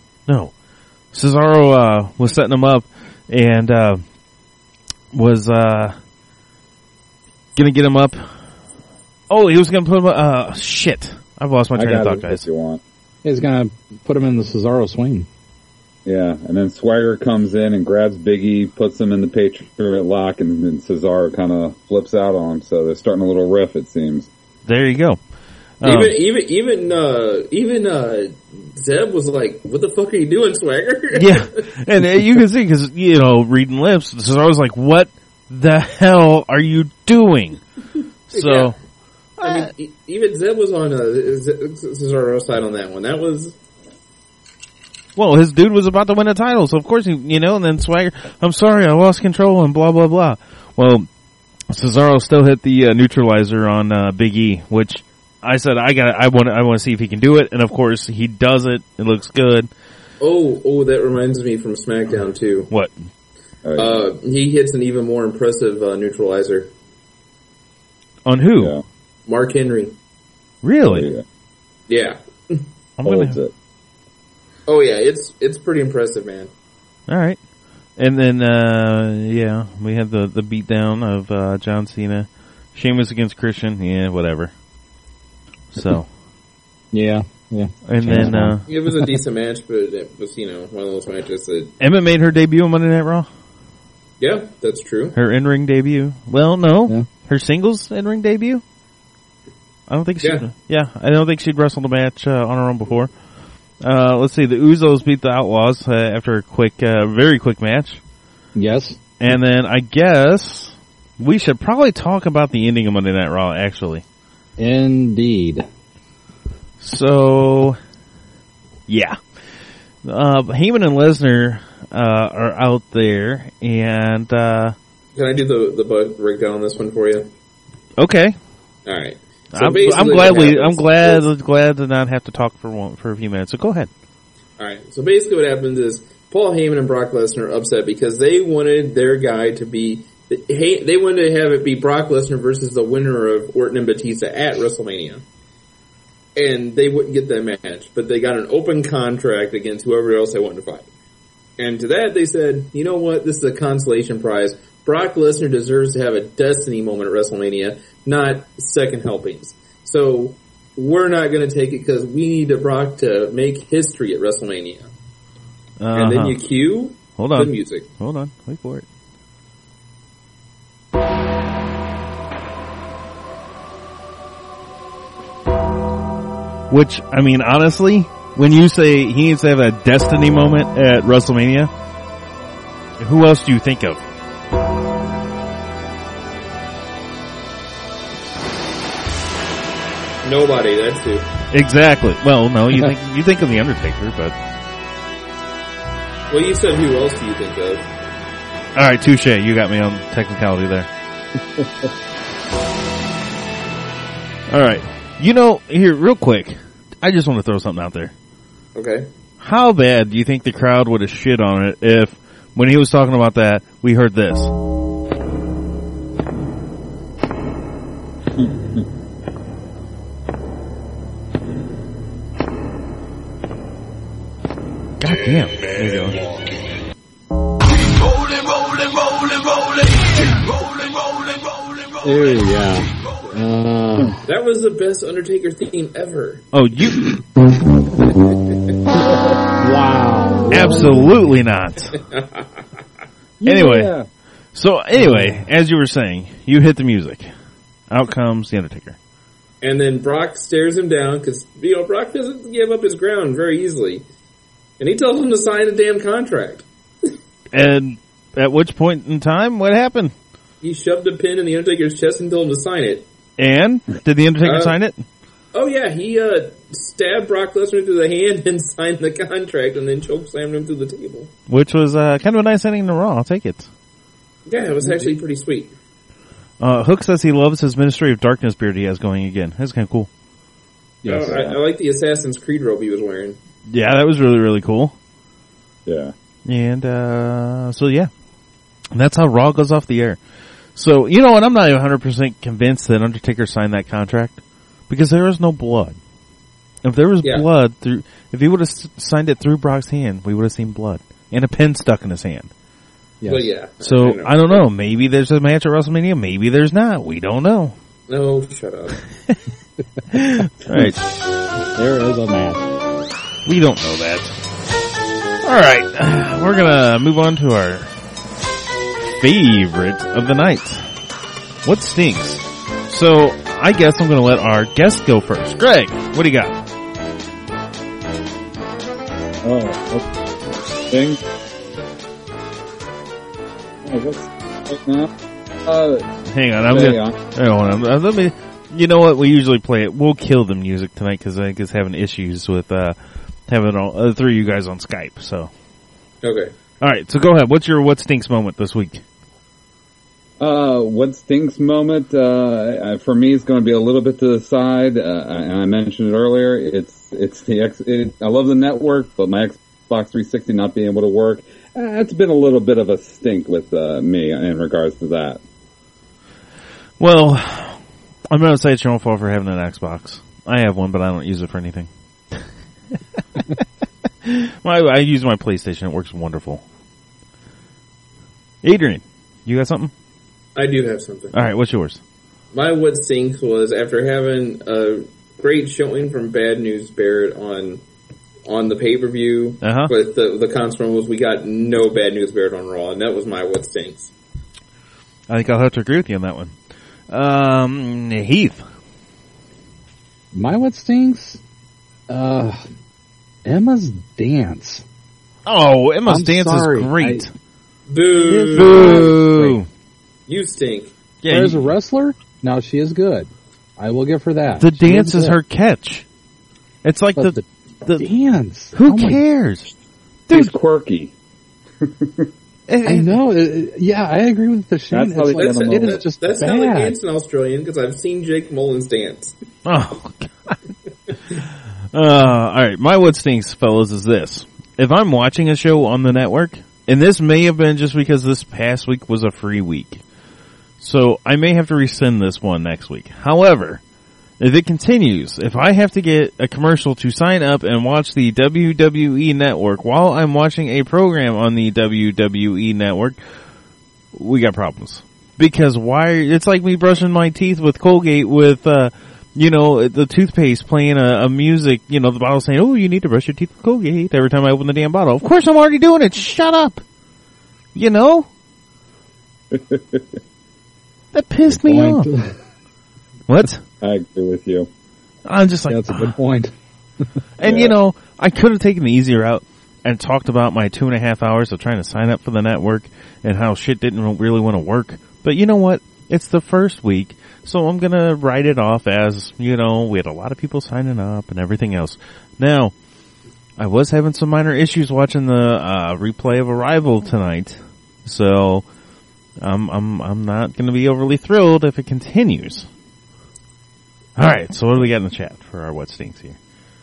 Cesaro, was setting him up, and, was gonna get him up. Oh, he was gonna put him shit. I've lost my train of thought, guys. If you want. He's gonna put him in the Cesaro swing. Yeah, and then Swagger comes in and grabs Big E, puts him in the Patriot lock, and then Cesaro kind of flips out on him. So they're starting a little riff, it seems. There you go. Even Zeb was like, "What the fuck are you doing, Swagger?" Yeah, and you can see because reading lips, Cesaro's like, "What the hell are you doing?" So, Yeah. I mean, even Zeb was on Cesaro's side on that one. That was. well, his dude was about to win a title, so of course and then Swagger, I'm sorry, I lost control and blah blah blah. Well, Cesaro still hit the neutralizer on Big E, which I said I want to see if he can do it, and of course he does it. It looks good. Oh, that reminds me from SmackDown too. What? He hits an even more impressive neutralizer. On who? Yeah. Mark Henry. Really? Yeah. I'm Holds gonna. it. Oh yeah, it's pretty impressive, man. All right. And then, we had the beatdown of John Cena. Sheamus against Christian. Yeah, whatever. So. Yeah. And then, It was a decent match, but it was, one of those matches that... Emma made her debut on Monday Night Raw. Yeah, that's true. Her in-ring debut. Well, no. Yeah. Her singles in-ring debut? I don't think I don't think she'd wrestled a match on her own before. Let's see, the Usos beat the Outlaws after a quick, very quick match. Yes. And then I guess we should probably talk about the ending of Monday Night Raw, actually. Indeed. So, yeah. Heyman and Lesnar are out there, and... Can I do the breakdown on this one for you? Okay. All right. So I'm glad to not have to talk for a few minutes. So go ahead. All right. So basically, what happens is Paul Heyman and Brock Lesnar are upset because they wanted their guy to be. They wanted to have it be Brock Lesnar versus the winner of Orton and Batista at WrestleMania, and they wouldn't get that match. But they got an open contract against whoever else they wanted to fight. And to that, they said, "You know what? This is a consolation prize. Brock Lesnar deserves to have a destiny moment at WrestleMania, not second helpings. So we're not going to take it because we need Brock to make history at WrestleMania." And then you cue the music. Hold on. Wait for it. Which, I mean, honestly, when you say he needs to have a destiny moment at WrestleMania, who else do you think of? Nobody, that's who. Exactly. Well, no, you think of The Undertaker, but... Well, you said who else do you think of? Alright, touche. You got me on technicality there. Alright. Here, real quick, I just want to throw something out there. Okay. How bad do you think the crowd would have shit on it if, when he was talking about that, we heard this? God damn. There you go. Ew, yeah. That was the best Undertaker theme ever. Oh, you... Wow. Absolutely not. Anyway. Yeah. So, as you were saying, you hit the music. Out comes The Undertaker. And then Brock stares him down because, Brock doesn't give up his ground very easily. And he tells him to sign a damn contract. And at which point in time, what happened? He shoved a pin in the Undertaker's chest and told him to sign it. And? Did The Undertaker sign it? Oh yeah, he stabbed Brock Lesnar through the hand and signed the contract and then chokeslammed him through the table. Which was kind of a nice ending to Raw. I'll take it. Yeah, it was actually pretty sweet. Hook says he loves his Ministry of Darkness beard he has going again. That's kind of cool. Yes. I like the Assassin's Creed robe he was wearing. Yeah, that was really, really cool. Yeah. And, so yeah. And that's how Raw goes off the air. So, you know what? I'm not even 100% convinced that Undertaker signed that contract. Because there is no blood. If there was blood if he would have signed it through Brock's hand, we would have seen blood. And a pin stuck in his hand. Yes. But yeah. So, I don't know. Maybe there's a match at WrestleMania. Maybe there's not. We don't know. No, shut up. Alright. There is a match. We don't know that. right, we're gonna move on to our favorite of the night. What stinks? So, I guess I'm gonna let our guest go first. Greg, what do you got? Thing. What's now? Hang on, hang on. Let me. You know what? We usually play it. We'll kill the music tonight because I think it's having issues with having all three of you guys on Skype. So, Okay. all right. So go ahead. What's your what stinks moment this week? What stinks moment, for me is going to be a little bit to the side, and I mentioned it earlier, it's I love the network, but my Xbox 360 not being able to work, it's been a little bit of a stink with, me in regards to that. Well, I'm going to say it's your own fault for having an Xbox. I have one, but I don't use it for anything. I use my PlayStation. It works wonderful. Adrian, you got something? I do have something. All right, what's yours? My what stinks was after having a great showing from Bad News Barrett on the pay-per-view, but the consequence was we got no Bad News Barrett on Raw, and that was my what stinks. I think I'll have to agree with you on that one. Heath. My what stinks? Emma's dance. Oh, Emma's I'm dance sorry. is great. Boo! Boo! You stink. Yeah, As a wrestler, now she is good. I will give her that. the She dance is good. her catch. It's like But the dance. who Oh my- cares? He's quirky. I know. Yeah, I agree with the Shane. That's how they It's like, get them it over. is just That's bad. how they dance in Australian, because I've seen Jake Mullins dance. Oh, God. All right. My what stinks, fellas, is this. If I'm watching a show on the network, and this may have been just because this past week was a free week, so I may have to rescind this one next week. However, if it continues, if I have to get a commercial to sign up and watch the WWE network while I'm watching a program on the WWE network, we got problems. Because it's like me brushing my teeth with Colgate with, the toothpaste playing a music, the bottle saying, oh, you need to brush your teeth with Colgate every time I open the damn bottle. Of course I'm already doing it. Shut up. That pissed me off. What? I agree with you. I'm just like, That's a good point. and Yeah. I could have taken the easy route and talked about my 2.5 hours of trying to sign up for the network and how shit didn't really want to work. But you know what? It's the first week, so I'm gonna write it off as, we had a lot of people signing up and everything else. Now, I was having some minor issues watching the replay of Arrival tonight, so I'm not gonna be overly thrilled if it continues. All right, so what do we got in the chat for our what stinks here?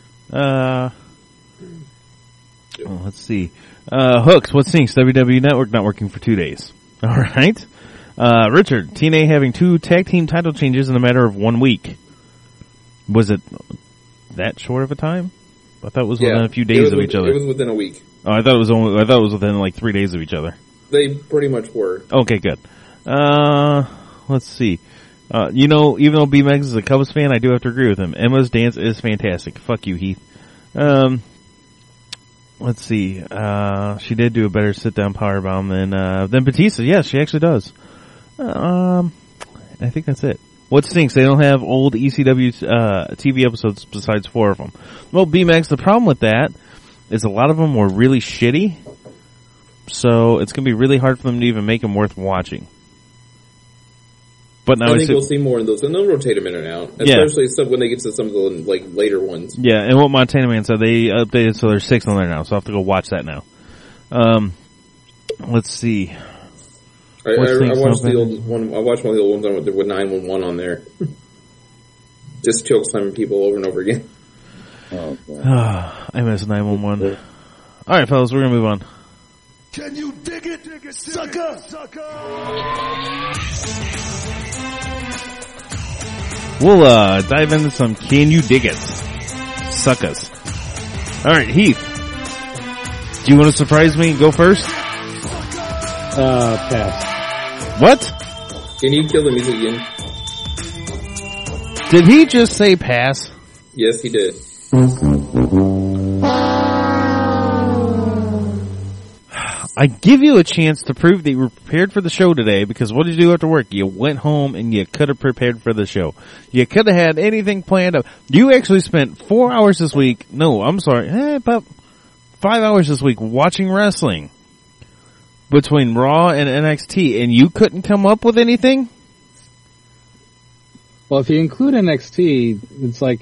Let's see. Hooks, what stinks? WWE Network not working for 2 days. All right. Richard, TNA having 2 tag team title changes in a matter of 1 week. Was it that short of a time? I thought it was within a few days of each other. It was within a week. Oh, I thought it was within like 3 days of each other. They pretty much were. Okay, good. Let's see. Even though B-Megs is a Cubs fan, I do have to agree with him. Emma's dance is fantastic. Fuck you, Heath. Let's see. She did do a better sit-down powerbomb than Batista. Yes, she actually does. I think that's it. What stinks? They don't have old ECW TV episodes besides 4 of them. Well, B-Megs, the problem with that is a lot of them were really shitty. So it's going to be really hard for them to even make them worth watching. But now I think we'll see more of those, and they'll rotate them in and out, especially when they get to some of the later ones. Yeah, and what Montana Man said, they updated so there's 6 on there now, so I'll have to go watch that now. Let's see. I watched the old one. I watched one of the old ones with 911 on there. Just choke slamming people over and over again. Oh, God. I miss 911. All right, fellas, we're gonna move on. Can you dig it, sucker? We'll dive into some Can You Dig It? Suckers. All right, Heath. Do you want to surprise me and go first? Pass. What? Can you kill the music again? Did he just say pass? Yes, he did. I give you a chance to prove that you were prepared for the show today, because what did you do after work? You went home and you could have prepared for the show. You could have had anything planned up. You actually spent 4 hours this week. No, I'm sorry. About 5 hours this week watching wrestling between Raw and NXT, and you couldn't come up with anything? Well, if you include NXT, it's like,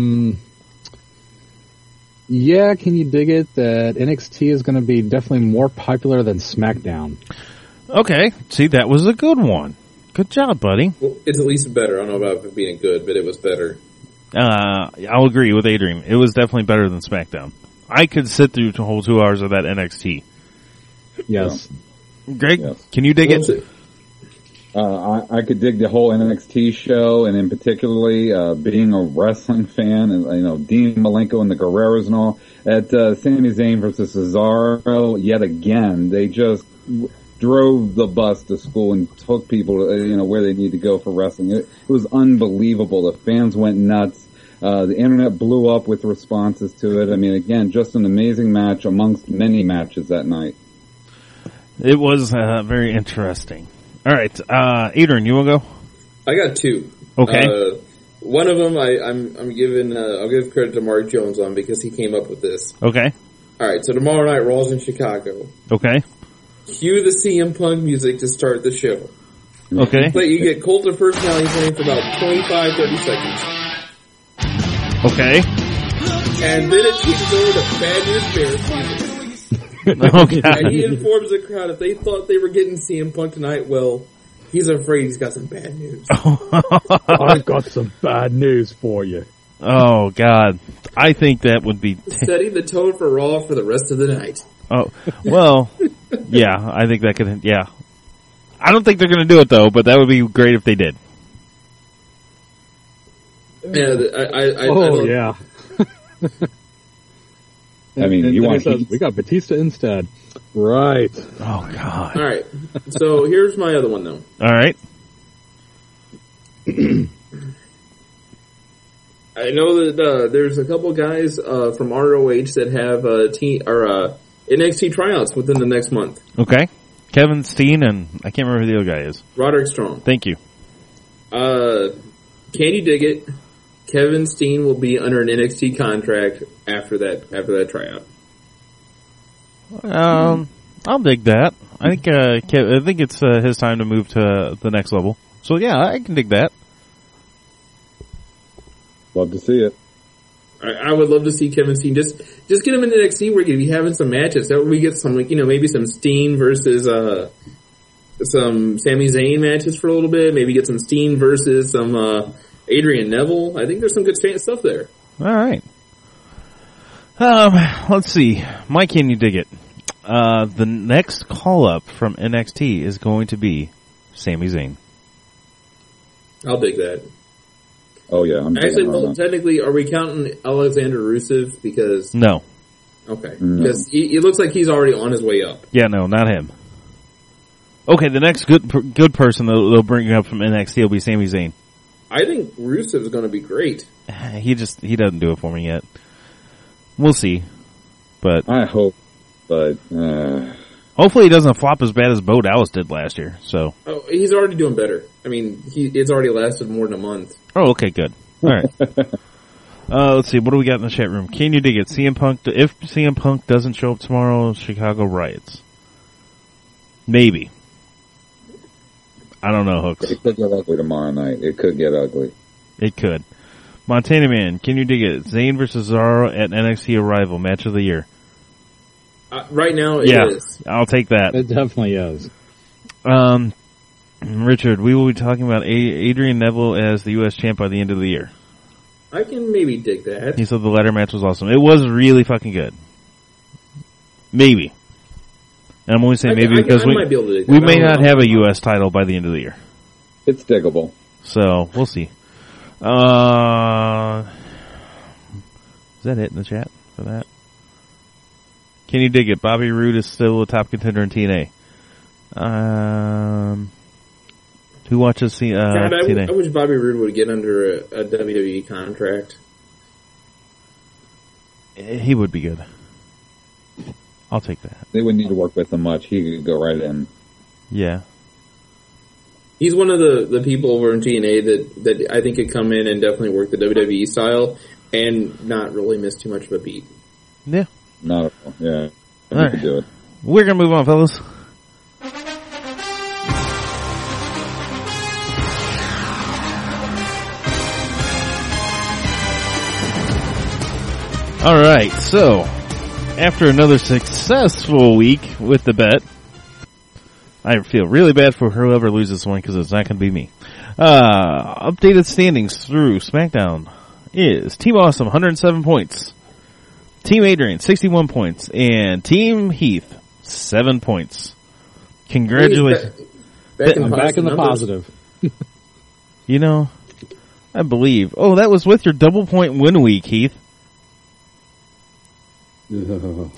yeah, can you dig it that NXT is going to be definitely more popular than SmackDown? Okay, see, that was a good one. Good job, buddy. Well, it's at least better. I don't know about it being good, but it was better. I'll agree with Adrian. It was definitely better than SmackDown. I could sit through the whole 2 hours of that NXT. Yes. Greg, Yes. can you dig it? I could dig the whole NXT show, and in particularly being a wrestling fan, and Dean Malenko and the Guerreros and all. At Sami Zayn versus Cesaro, yet again, they just drove the bus to school and took people to, where they need to go for wrestling. It was unbelievable. The fans went nuts. The internet blew up with responses to it. I mean, again, just an amazing match amongst many matches that night. It was very interesting. All right, Adrian, you want to go? I got two. Okay. One of them, I'm giving. I'll give credit to Mark Jones on because he came up with this. Okay. All right. So tomorrow night, Raw's in Chicago. Okay. Cue the CM Punk music to start the show. Okay. You get Cult of Personality playing for about 25-30 seconds. Okay. And then it takes over to Bad News Bears music. Okay. And he informs the crowd if they thought they were getting CM Punk tonight, well, he's afraid he's got some bad news. I've got some bad news for you. Oh, God. I think that would be... Setting the tone for Raw for the rest of the night. Oh, well, yeah, I think that could... Yeah. I don't think they're going to do it, though, but that would be great if they did. Yeah, yeah. I mean, you want says, we got Batista instead. Right. Oh, God. All right. So here's my other one, though. All right. I know that there's a couple guys from ROH that have NXT tryouts within the next month. Okay. Kevin Steen and I can't remember who the other guy is. Roderick Strong. Thank you. Can you dig it? Kevin Steen will be under an NXT contract after that tryout. I'll dig that. I think it's his time to move to the next level. So yeah, I can dig that. Love to see it. I would love to see Kevin Steen just get him in NXT where he could be having some matches. That way we get some maybe some Steen versus some Sami Zayn matches for a little bit. Maybe get some Steen versus some Adrian Neville. I think there's some good stuff there. All right. Let's see. Mike, can you dig it? The next call up from NXT is going to be Sami Zayn. I'll dig that. Oh yeah, I'm actually. Well, technically, are we counting Alexander Rusev? Because no. Okay, because he looks like he's already on his way up. Yeah, no, not him. Okay, the next good person they'll bring up from NXT will be Sami Zayn. I think Rusev is going to be great. He doesn't do it for me yet. We'll see, but I hope. But hopefully he doesn't flop as bad as Bo Dallas did last year. So he's already doing better. I mean, it's already lasted more than a month. Oh, okay, good. All right. Let's see. What do we got in the chat room? Can you dig it? If CM Punk doesn't show up tomorrow, Chicago riots. Maybe. I don't know, Hooks. It could get ugly tomorrow night. It could get ugly. It could. Montana Man, can you dig it? Zayn versus Cesaro at NXT Arrival, match of the year. Right now, it is. I'll take that. It definitely is. Richard, we will be talking about Adrian Neville as the U.S. champ by the end of the year. I can maybe dig that. He said the ladder match was awesome. It was really fucking good. Maybe. And I'm only saying maybe because we may not have a U.S. title by the end of the year. It's diggable. So, we'll see. Is that it in the chat for that? Can you dig it? Bobby Roode is still a top contender in TNA. Who watches TNA? I wish Bobby Roode would get under a WWE contract. He would be good. I'll take that. They wouldn't need to work with him much. He could go right in. Yeah. He's one of the people over in TNA that I think could come in and definitely work the WWE style and not really miss too much of a beat. Yeah. Not at all. Yeah. He All could do it. We're going to move on, fellas. All right, so after another successful week with the bet, I feel really bad for whoever loses this one because it's not going to be me. Updated standings through SmackDown is Team Awesome, 107 points. Team Adrian, 61 points. And Team Heath, 7 points. Congratulations. I'm back in the positive. You know, I believe. Oh, that was with your double point win week, Heath. Wow.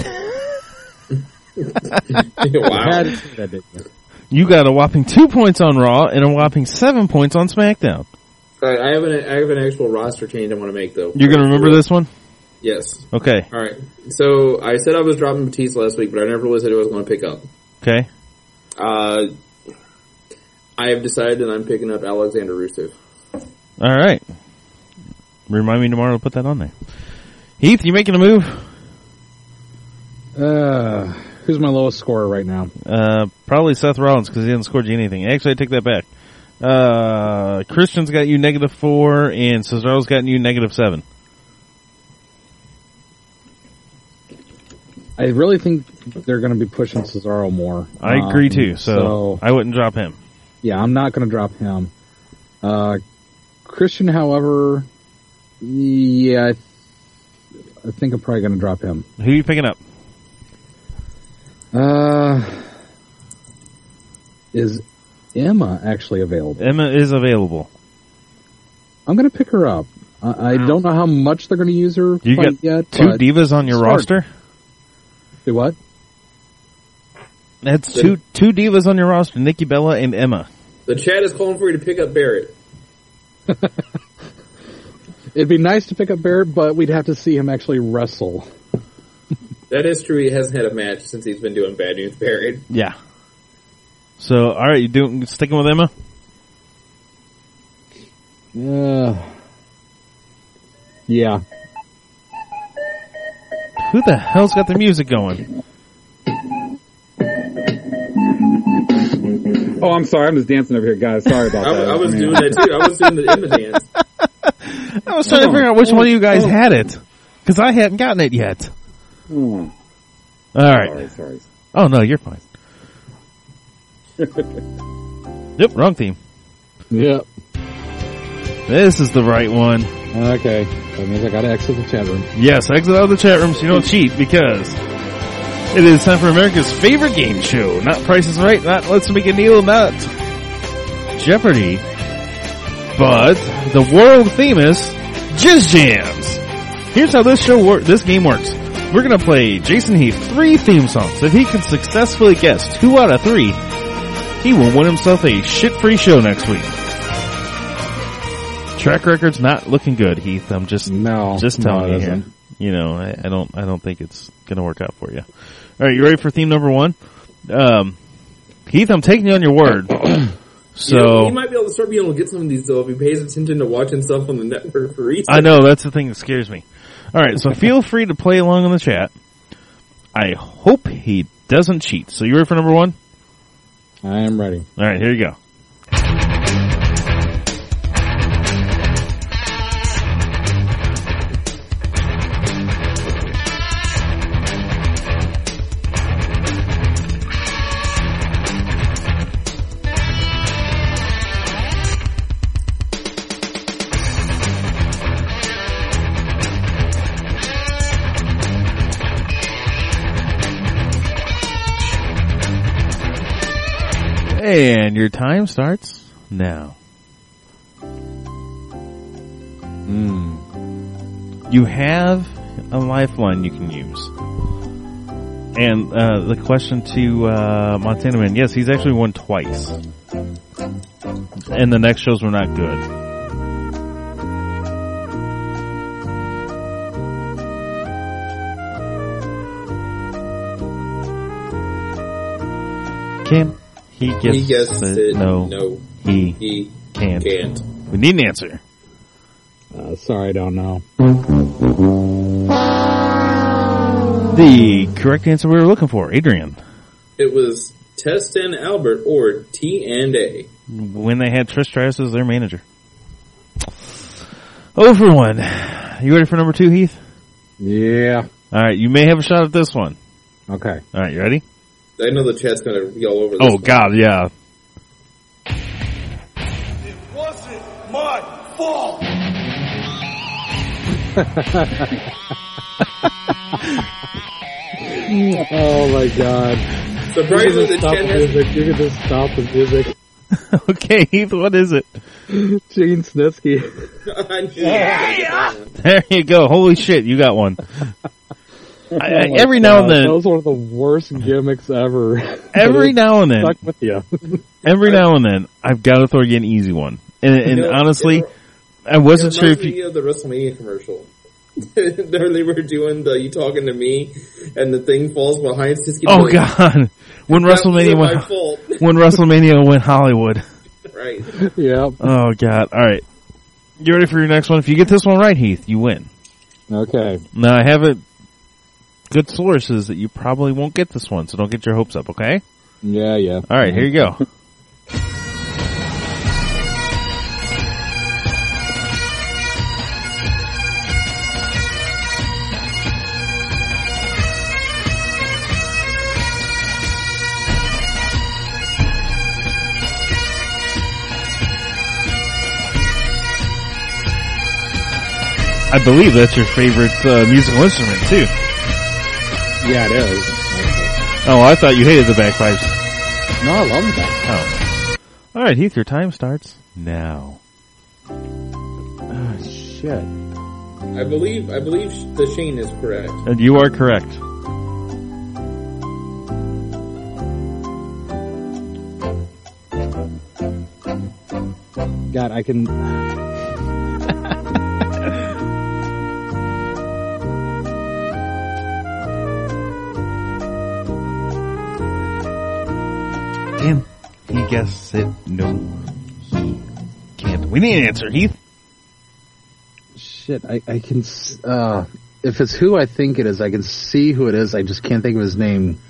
You got a whopping 2 points on Raw and a whopping 7 points on SmackDown. I have an actual roster change I want to make, though. You're going to remember this one? Yes. Okay. All right. So I said I was dropping Batista last week, but I never really said I was going to pick up. Okay. I have decided that I'm picking up Alexander Rusev. All right. Remind me tomorrow to put that on there. Heath, you making a move? Who's my lowest scorer right now? Probably Seth Rollins because he didn't score you anything. Actually, I take that back. Christian's got you -4 and Cesaro's gotten you -7. I really think they're going to be pushing Cesaro more. I agree too, so I wouldn't drop him. Yeah, I'm not going to drop him. Christian, however, yeah, I think I'm probably going to drop him. Who are you picking up? Is Emma actually available? Emma is available. I'm going to pick her up. I don't know how much they're going to use her You got yet. two divas on your roster? Do what? That's two divas on your roster, Nikki Bella and Emma. The chat is calling for you to pick up Barrett. It'd be nice to pick up Barrett, but we'd have to see him actually wrestle. That is true. He hasn't had a match since he's been doing Bad News Barrett. Yeah. So, all right, you sticking with Emma? Yeah. Who the hell's got the music going? Oh, I'm sorry. I'm just dancing over here, guys. Sorry about that. I was doing that too. I was doing the Emma dance. I was trying to figure out which one of you guys had it. Because I hadn't gotten it yet. All right. Sorry. Oh, no, you're fine. Yep, wrong team. Yep. This is the right one. Okay. That means I gotta exit the chat room. Yes, exit out of the chat room so you don't cheat because it is time for America's favorite game show. Not Price is Right, not Let's Make a Deal, not Jeopardy, but the world famous Jizz Jams. Here's how this game works. We're gonna play Jason Heath 3 theme songs. If he can successfully guess 2 out of 3, he will win himself a shit-free show next week. Track record's not looking good, Heath. I'm just telling you here. You know, I don't think it's gonna work out for you. All right, you ready for theme number 1? Heath, I'm taking you on your word. So he might be able to start being able to get some of these though if he pays attention to watching stuff on the network for research. I know, that's the thing that scares me. All right, so feel free to play along in the chat. I hope he doesn't cheat. So you ready for number 1? I am ready. All right, here you go. And your time starts now. You have a lifeline you can use. And the question to Montana Man, yes, he's actually won twice. And the next shows were not good. Can he guess, He guessed it. No, he He can't. can't. We need an answer. Sorry, I don't know. The correct answer we were looking for, Adrian. It was Test and Albert, or T&A. When they had Trish Stratus as their manager. 0 for 1. You ready for number 2, Heath? Yeah. Alright, you may have a shot at this one. Okay. Alright, you ready? I know the chat's going to be all over this. Oh, God, yeah. It wasn't my fault. Oh my God. Surprisingly, the Stop chat the has... music. You can just stop the music. Okay, Heath, what is it? Gene Snitsky. I knew that. There you go. Holy shit, you got one. Every Oh my now and God, then. that was one of the worst gimmicks ever. Every now and then. Stuck with you. Every now and then, I've got to throw you an easy one. And You know, honestly, it- I wasn't it sure if reminds me you... of the WrestleMania commercial. They were doing the "You Talking to Me," and the thing falls behind Snitsky. Oh, God. When That wasn't WrestleMania my went... fault. When WrestleMania went Hollywood. Right. Yep. Oh, God. All right. You ready for your next one? If you get this one right, Heath, you win. Okay. Now, I have good sources that you probably won't get this one, so don't get your hopes up, okay? Yeah. All right, here you go. I believe that's your favorite musical instrument, too. Yeah, it is. Oh, I thought you hated the bagpipes. No, I love that. Oh. All right, Heath, your time starts now. Oh, shit. I believe the Shane is correct. And you are correct. God, I can... Can he guess it? No, he can't. We need an answer, Heath. Shit, I can... if it's who I think it is, I can see who it is. I just can't think of his name.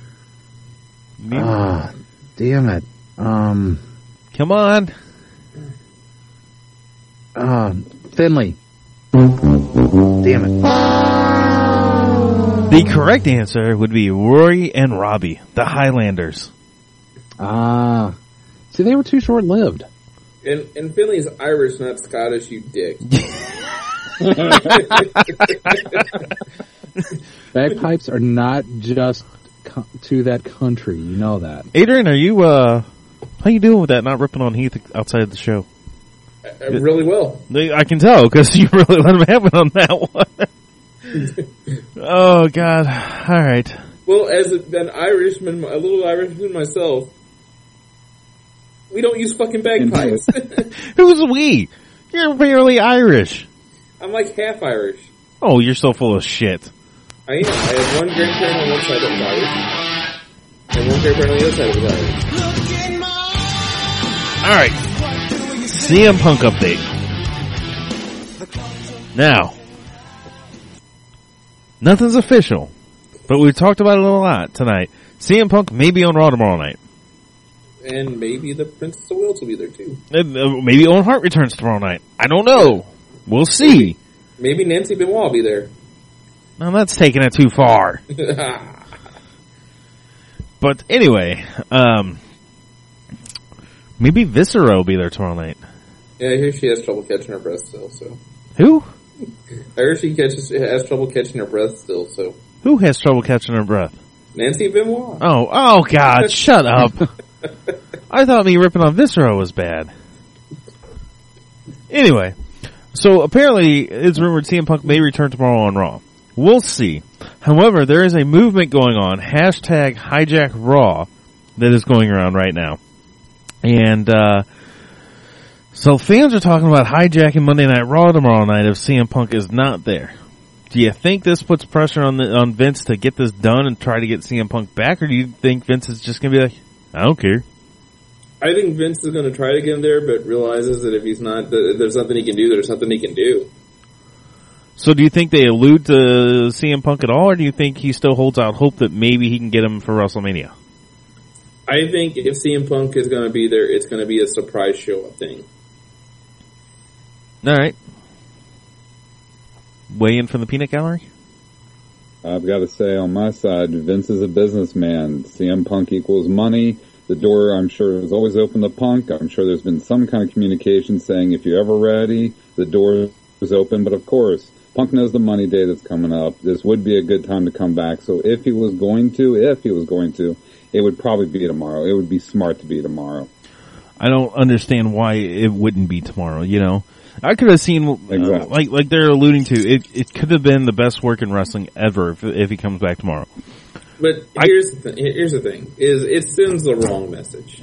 Damn it. Come on. Finley. Damn it. The correct answer would be Rory and Robbie, the Highlanders. See, they were too short-lived. And Finley's Irish, not Scottish, you dick. Bagpipes are not just to that country. You know that. Adrian, are you, how you doing with that, not ripping on Heath outside the show? Really well. I can tell, because you really let him have it on that one. Oh, God. All right. Well, as an Irishman, a little Irishman myself, we don't use fucking bagpipes. Who's we? You're barely Irish. I'm like half Irish. Oh, you're so full of shit. I am. I have one grandparent on one side that was Irish, and one grandparent on the other side that was Irish. All right. CM Punk update. Now, nothing's official, but we've talked about it a lot tonight. CM Punk may be on Raw tomorrow night. And maybe the Princess of Wales will be there too. Maybe Owen Hart returns tomorrow night. I don't know. We'll see. Maybe Nancy Benoit will be there. Now that's taking it too far. But anyway, maybe Viscera will be there tomorrow night. Yeah, I hear she has trouble catching her breath still, so. Who? I heard she has trouble catching her breath still, so. Who has trouble catching her breath? Nancy Benoit. Oh God, shut up. I thought me ripping on Viscera was bad. Anyway, so apparently it's rumored CM Punk may return tomorrow on Raw. We'll see. However, there is a movement going on, #HijackRaw, that is going around right now. And, so fans are talking about hijacking Monday Night Raw tomorrow night if CM Punk is not there. Do you think this puts pressure on Vince to get this done and try to get CM Punk back, or do you think Vince is just going to be like, I don't care. I think Vince is going to try to get him there, but realizes that if he's not, that there's nothing he can do. There's nothing he can do. So do you think they allude to CM Punk at all, or do you think he still holds out hope that maybe he can get him for WrestleMania? I think if CM Punk is going to be there, it's going to be a surprise show-up thing. All right. Weigh in from the peanut gallery? I've got to say, on my side, Vince is a businessman. CM Punk equals money. The door, I'm sure, is always open to Punk. I'm sure there's been some kind of communication saying, if you're ever ready, the door is open. But of course, Punk knows the money day that's coming up. This would be a good time to come back. So if he was going to, it would probably be tomorrow. It would be smart to be tomorrow. I don't understand why it wouldn't be tomorrow, you know. I could have seen, Exactly. like they're alluding to, it could have been the best work in wrestling ever if he comes back tomorrow. But here's the thing, is it sends the wrong message.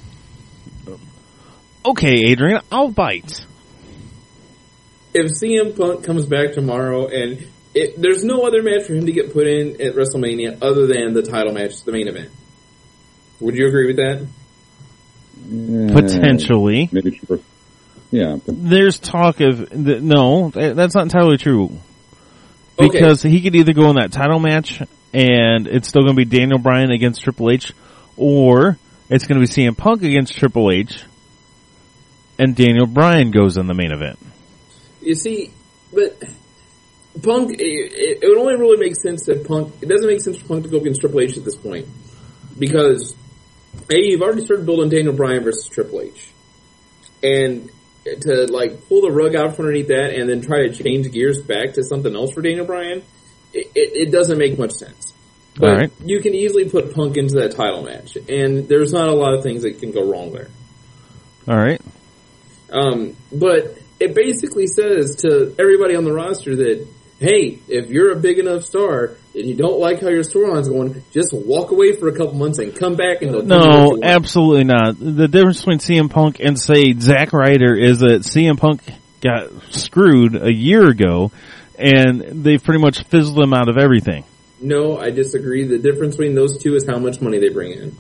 Okay, Adrian, I'll bite. If CM Punk comes back tomorrow and there's no other match for him to get put in at WrestleMania other than the title match, the main event. Would you agree with that? Potentially. Maybe. Yeah. There's talk of, no, that's not entirely true. Because he could either go in that title match and it's still going to be Daniel Bryan against Triple H, or it's going to be CM Punk against Triple H and Daniel Bryan goes in the main event. You see, but Punk, it would only really make sense that it doesn't make sense for Punk to go against Triple H at this point. Because, you've already started building Daniel Bryan versus Triple H. And to, pull the rug out from underneath that and then try to change gears back to something else for Daniel Bryan, it doesn't make much sense. But all right. You can easily put Punk into that title match. And there's not a lot of things that can go wrong there. All right. But it basically says to everybody on the roster that, hey, if you're a big enough star and you don't like how your storyline's going, just walk away for a couple months and come back and they'll No, absolutely not. The difference between CM Punk and, say, Zack Ryder is that CM Punk got screwed a year ago and they pretty much fizzled him out of everything. No, I disagree. The difference between those two is how much money they bring in.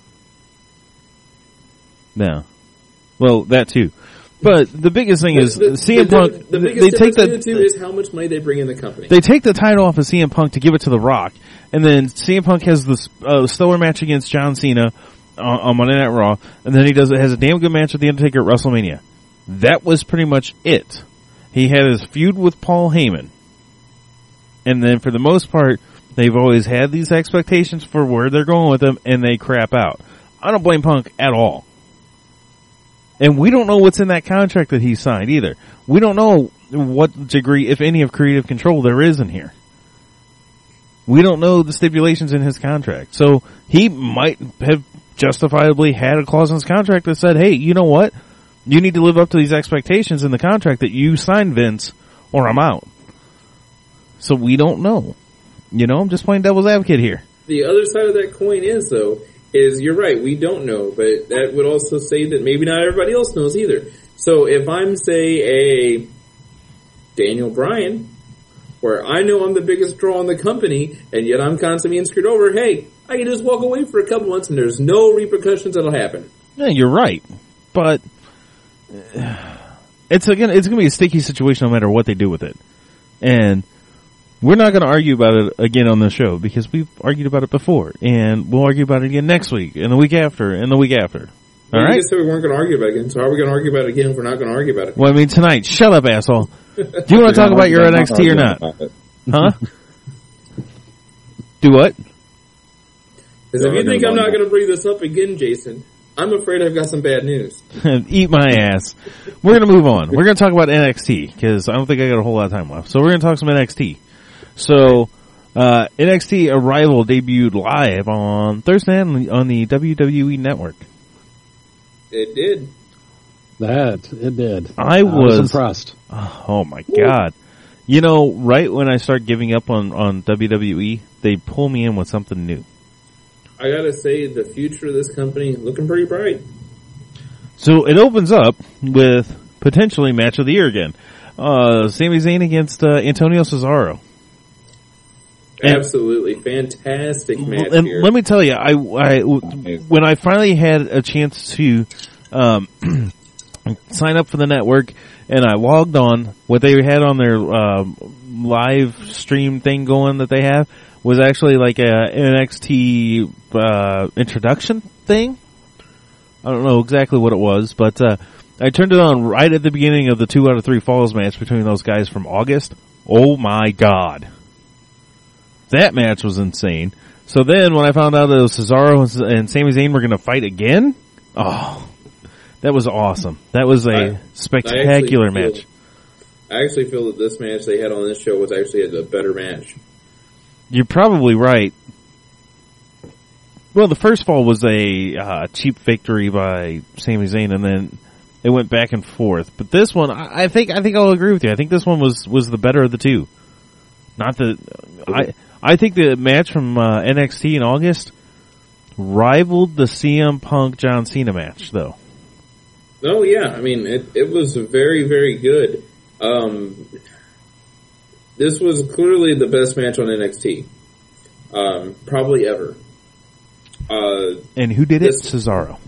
No. Well, that too. But the biggest thing is CM Punk. The biggest they difference take between the two is how much money they bring in the company. They take the title off of CM Punk to give it to The Rock, and then CM Punk has this stellar match against John Cena on Monday Night Raw, and then has a damn good match with The Undertaker at WrestleMania. That was pretty much it. He had his feud with Paul Heyman, and then for the most part, they've always had these expectations for where they're going with him, and they crap out. I don't blame Punk at all. And we don't know what's in that contract that he signed either. We don't know what degree, if any, of creative control there is in here. We don't know the stipulations in his contract. So he might have justifiably had a clause in his contract that said, hey, you know what? You need to live up to these expectations in the contract that you signed, Vince, or I'm out. So we don't know. You know, I'm just playing devil's advocate here. The other side of that coin is, though, you're right, we don't know, but that would also say that maybe not everybody else knows either. So if I'm, say, a Daniel Bryan, where I know I'm the biggest draw in the company, and yet I'm constantly being screwed over, hey, I can just walk away for a couple months and there's no repercussions that'll happen. Yeah, you're right. But it's going to be a sticky situation no matter what they do with it. And we're not going to argue about it again on the show because we've argued about it before, and we'll argue about it again next week, and the week after, and the week after. All right? You just said we weren't going to argue about it again, so how are we going to argue about it again if we're not going to argue about it? Well, I mean, tonight. Shut up, asshole. Do you want to talk about your NXT or not? Huh? Do what? Because if you think I'm not going to bring this up again, Jason, I'm afraid I've got some bad news. Eat my ass. We're going to move on. We're going to talk about NXT because I don't think I got a whole lot of time left. So we're going to talk some NXT. So, NXT Arrival debuted live on Thursday on the WWE Network. It did. It did. I was impressed. Oh my God. You know, right when I start giving up on WWE, they pull me in with something new. I gotta say, the future of this company looking pretty bright. So it opens up with potentially match of the year again. Sami Zayn against Antonio Cesaro. Absolutely fantastic match And here. let me tell you, when I finally had a chance to sign up for the network and I logged on, what they had on their live stream thing going that they have was actually like a NXT introduction thing. I don't know exactly what it was, but I turned it on right at the beginning of the 2 out of 3 Falls match between those guys from August. Oh my God. That match was insane. So then when I found out that it was Cesaro and Sami Zayn were going to fight again, oh, that was awesome. That was a spectacular match. I actually feel that this match they had on this show was actually a better match. You're probably right. Well, the first fall was a cheap victory by Sami Zayn, and then it went back and forth. But this one, I think I'll agree with you. I think this one was the better of the two. Not the I think the match from NXT in August rivaled the CM Punk John Cena match, though. Oh yeah, I mean it was very, very good. This was clearly the best match on NXT, probably ever. And who did it? Cesaro.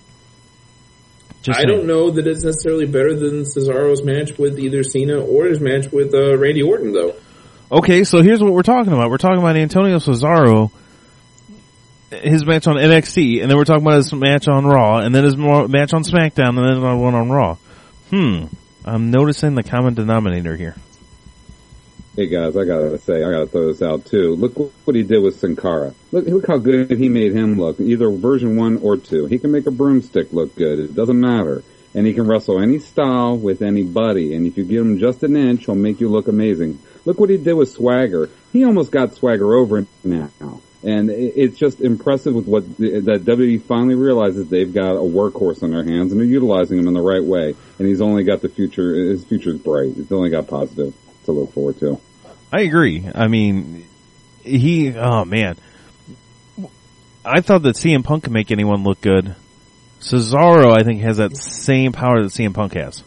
I don't know that it's necessarily better than Cesaro's match with either Cena or his match with Randy Orton, though. Okay, so here's what we're talking about. We're talking about Antonio Cesaro, his match on NXT, and then we're talking about his match on Raw, and then his match on SmackDown, and then one on Raw. I'm noticing the common denominator here. Hey guys, I gotta throw this out too. Look what he did with Sin Cara. Look how good he made him look. Either version 1 or 2. He can make a broomstick look good. It doesn't matter. And he can wrestle any style with anybody. And if you give him just an inch, he'll make you look amazing. Look what he did with Swagger. He almost got Swagger over now. And it's just impressive with what that WWE finally realizes they've got a workhorse on their hands and they're utilizing him in the right way. And he's only got his future's bright. He's only got positive to look forward to. I agree. I mean, oh man. I thought that CM Punk could make anyone look good. Cesaro, I think, has that same power that CM Punk has.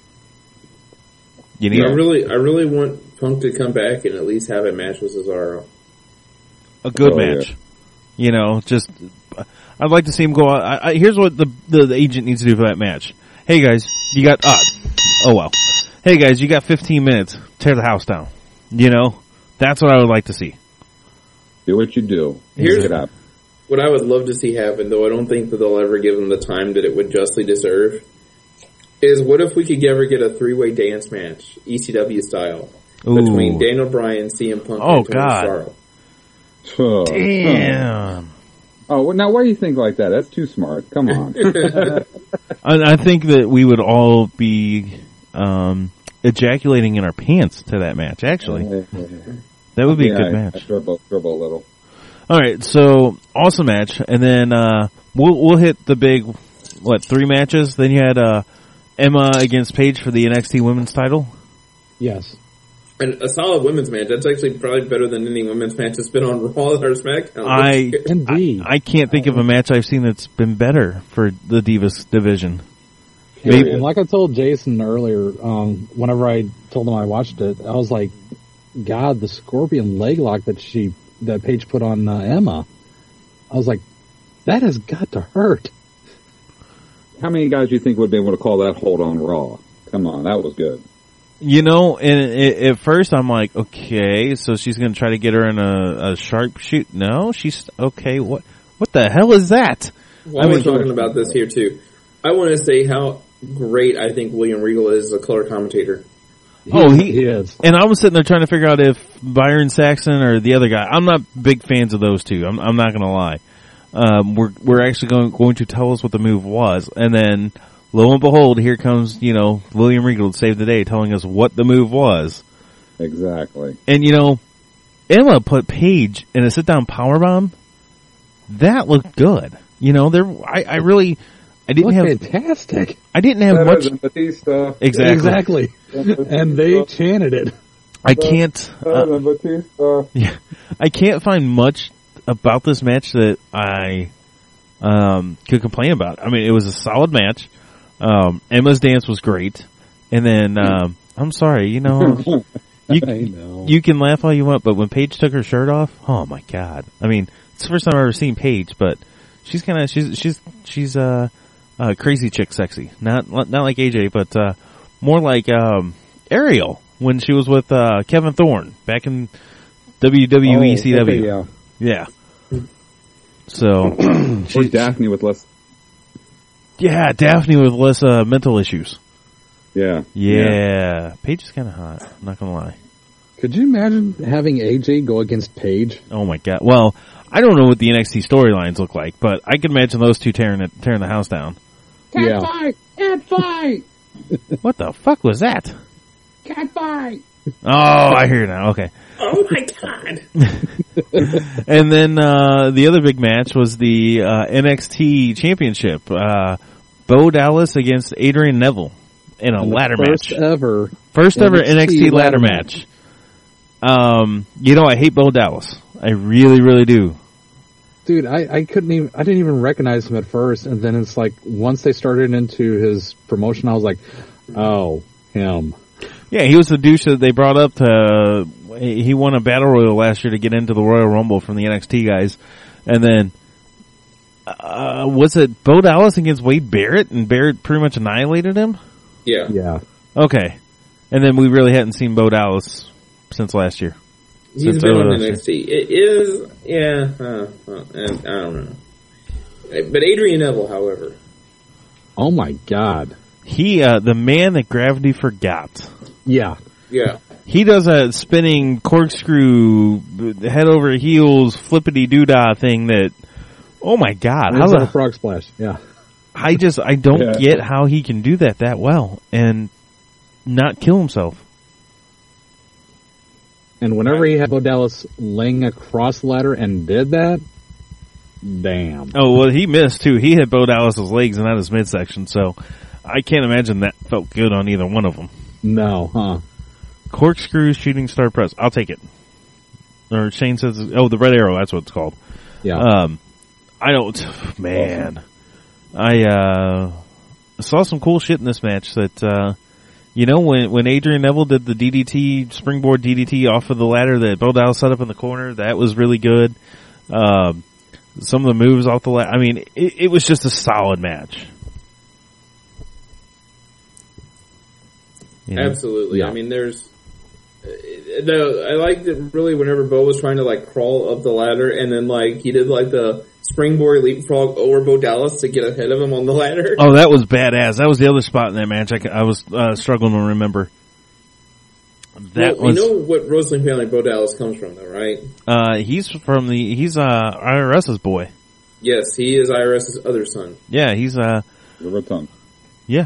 You need I really want Punk to come back and at least have a match with Cesaro. A good match. Yeah. I'd like to see him go out. Here's what the agent needs to do for that match. Hey guys, you got, hey guys, you got 15 minutes. Tear the house down. That's what I would like to see. Do what you do. Here's what I would love to see happen, though I don't think that they'll ever give him the time that it would justly deserve, is what if we could ever get a 3-way dance match, ECW style, between Daniel Bryan, CM Punk, and Tony Cesaro. Damn. Oh, now why do you think like that? That's too smart. Come on. I think that we would all be ejaculating in our pants to that match, actually. That would be a good match. Turbo a little. All right, so awesome match, and then we'll hit the big 3 matches. Then you had Emma against Paige for the NXT Women's title. Yes, and a solid women's match. That's actually probably better than any women's match that's been on Raw or SmackDown. Indeed. I can't think of a match I've seen that's been better for the Divas division. Maybe. Like I told Jason earlier, whenever I told him I watched it, I was like, God, the scorpion leg lock that Paige put on Emma. I was like, that has got to hurt. How many guys do you think would be able to call that hold on Raw? Come on, that was good. And at first I'm like, okay, so she's going to try to get her in a sharpshoot. No, she's okay. What the hell is that? While we're talking about this here too, I want to say how great I think William Regal is as a color commentator. He is. And I was sitting there trying to figure out if Byron Saxton or the other guy. I'm not big fans of those two. I'm not going to lie. We're actually going to tell us what the move was, and then lo and behold, here comes William Regal to save the day, telling us what the move was. Exactly. And Emma put Paige in a sit down powerbomb. That looked good. I didn't have fantastic. I didn't have much. Batista. Exactly. And they chanted it. I can't. I can't find much about this match that I could complain about. I mean, it was a solid match. Emma's dance was great, and then I'm sorry, I know. You can laugh all you want, but when Paige took her shirt off, oh my god! I mean, it's the first time I've ever seen Paige, but she's kind of she's crazy chick sexy, not like AJ, but more like Ariel when she was with Kevin Thorne back in WWE CW. Okay, yeah. Yeah. So Or Daphne with less. yeah, Daphne with less mental issues. Yeah. Yeah, Paige is kind of hot. I'm not gonna lie. Could you imagine having AJ go against Paige? Oh my god. Well, I don't know what the NXT storylines look like, but I can imagine those two tearing the house down. Yeah. Cat fight! What the fuck was that? Cat fight! Oh, I hear now. Okay. Oh my god! And then the other big match was the NXT Championship. Bo Dallas against Adrian Neville in a ladder First match. ever. First ever NXT ladder ladder match. I hate Bo Dallas. I really, really do. Dude, I didn't even recognize him at first, and then it's like, once they started into his promotion, I was like, oh, him. Yeah, he was the douche that they brought up to, he won a Battle Royal last year to get into the Royal Rumble from the NXT guys. And then, was it Bo Dallas against Wade Barrett, and Barrett pretty much annihilated him? Yeah. Yeah. Okay. And then we really hadn't seen Bo Dallas since last year. He's Since been on earlier this NXT. It is, I don't know. But Adrian Neville, however. Oh my god. He, the man that gravity forgot. Yeah. Yeah. He does a spinning corkscrew, head over heels, flippity doodah thing that, oh my god. How a frog splash? Yeah. I don't get how he can do that well and not kill himself. And whenever he had Bo Dallas laying across the ladder and did that, damn. Oh, well, he missed too. He hit Bo Dallas's legs and not his midsection, so I can't imagine that felt good on either one of them. No, huh? Corkscrew shooting star press. I'll take it. Or Shane says, oh, the Red Arrow, that's what it's called. Yeah. I don't, man. I saw some cool shit in this match that, when Adrian Neville did the DDT, springboard DDT off of the ladder that Bo Dallas set up in the corner, that was really good. Some of the moves off the ladder, I mean, it was just a solid match. You know? Absolutely. Yeah. I mean, I liked it really whenever Bo was trying to like crawl up the ladder and then like he did like the springboard leapfrog over Bo Dallas to get ahead of him on the ladder. Oh, that was badass. That was the other spot in that match I was struggling to remember. You know what wrestling family Bo Dallas comes from, though, right? He's IRS's boy. Yes, he is IRS's other son. Yeah, he's The red tongue. yeah.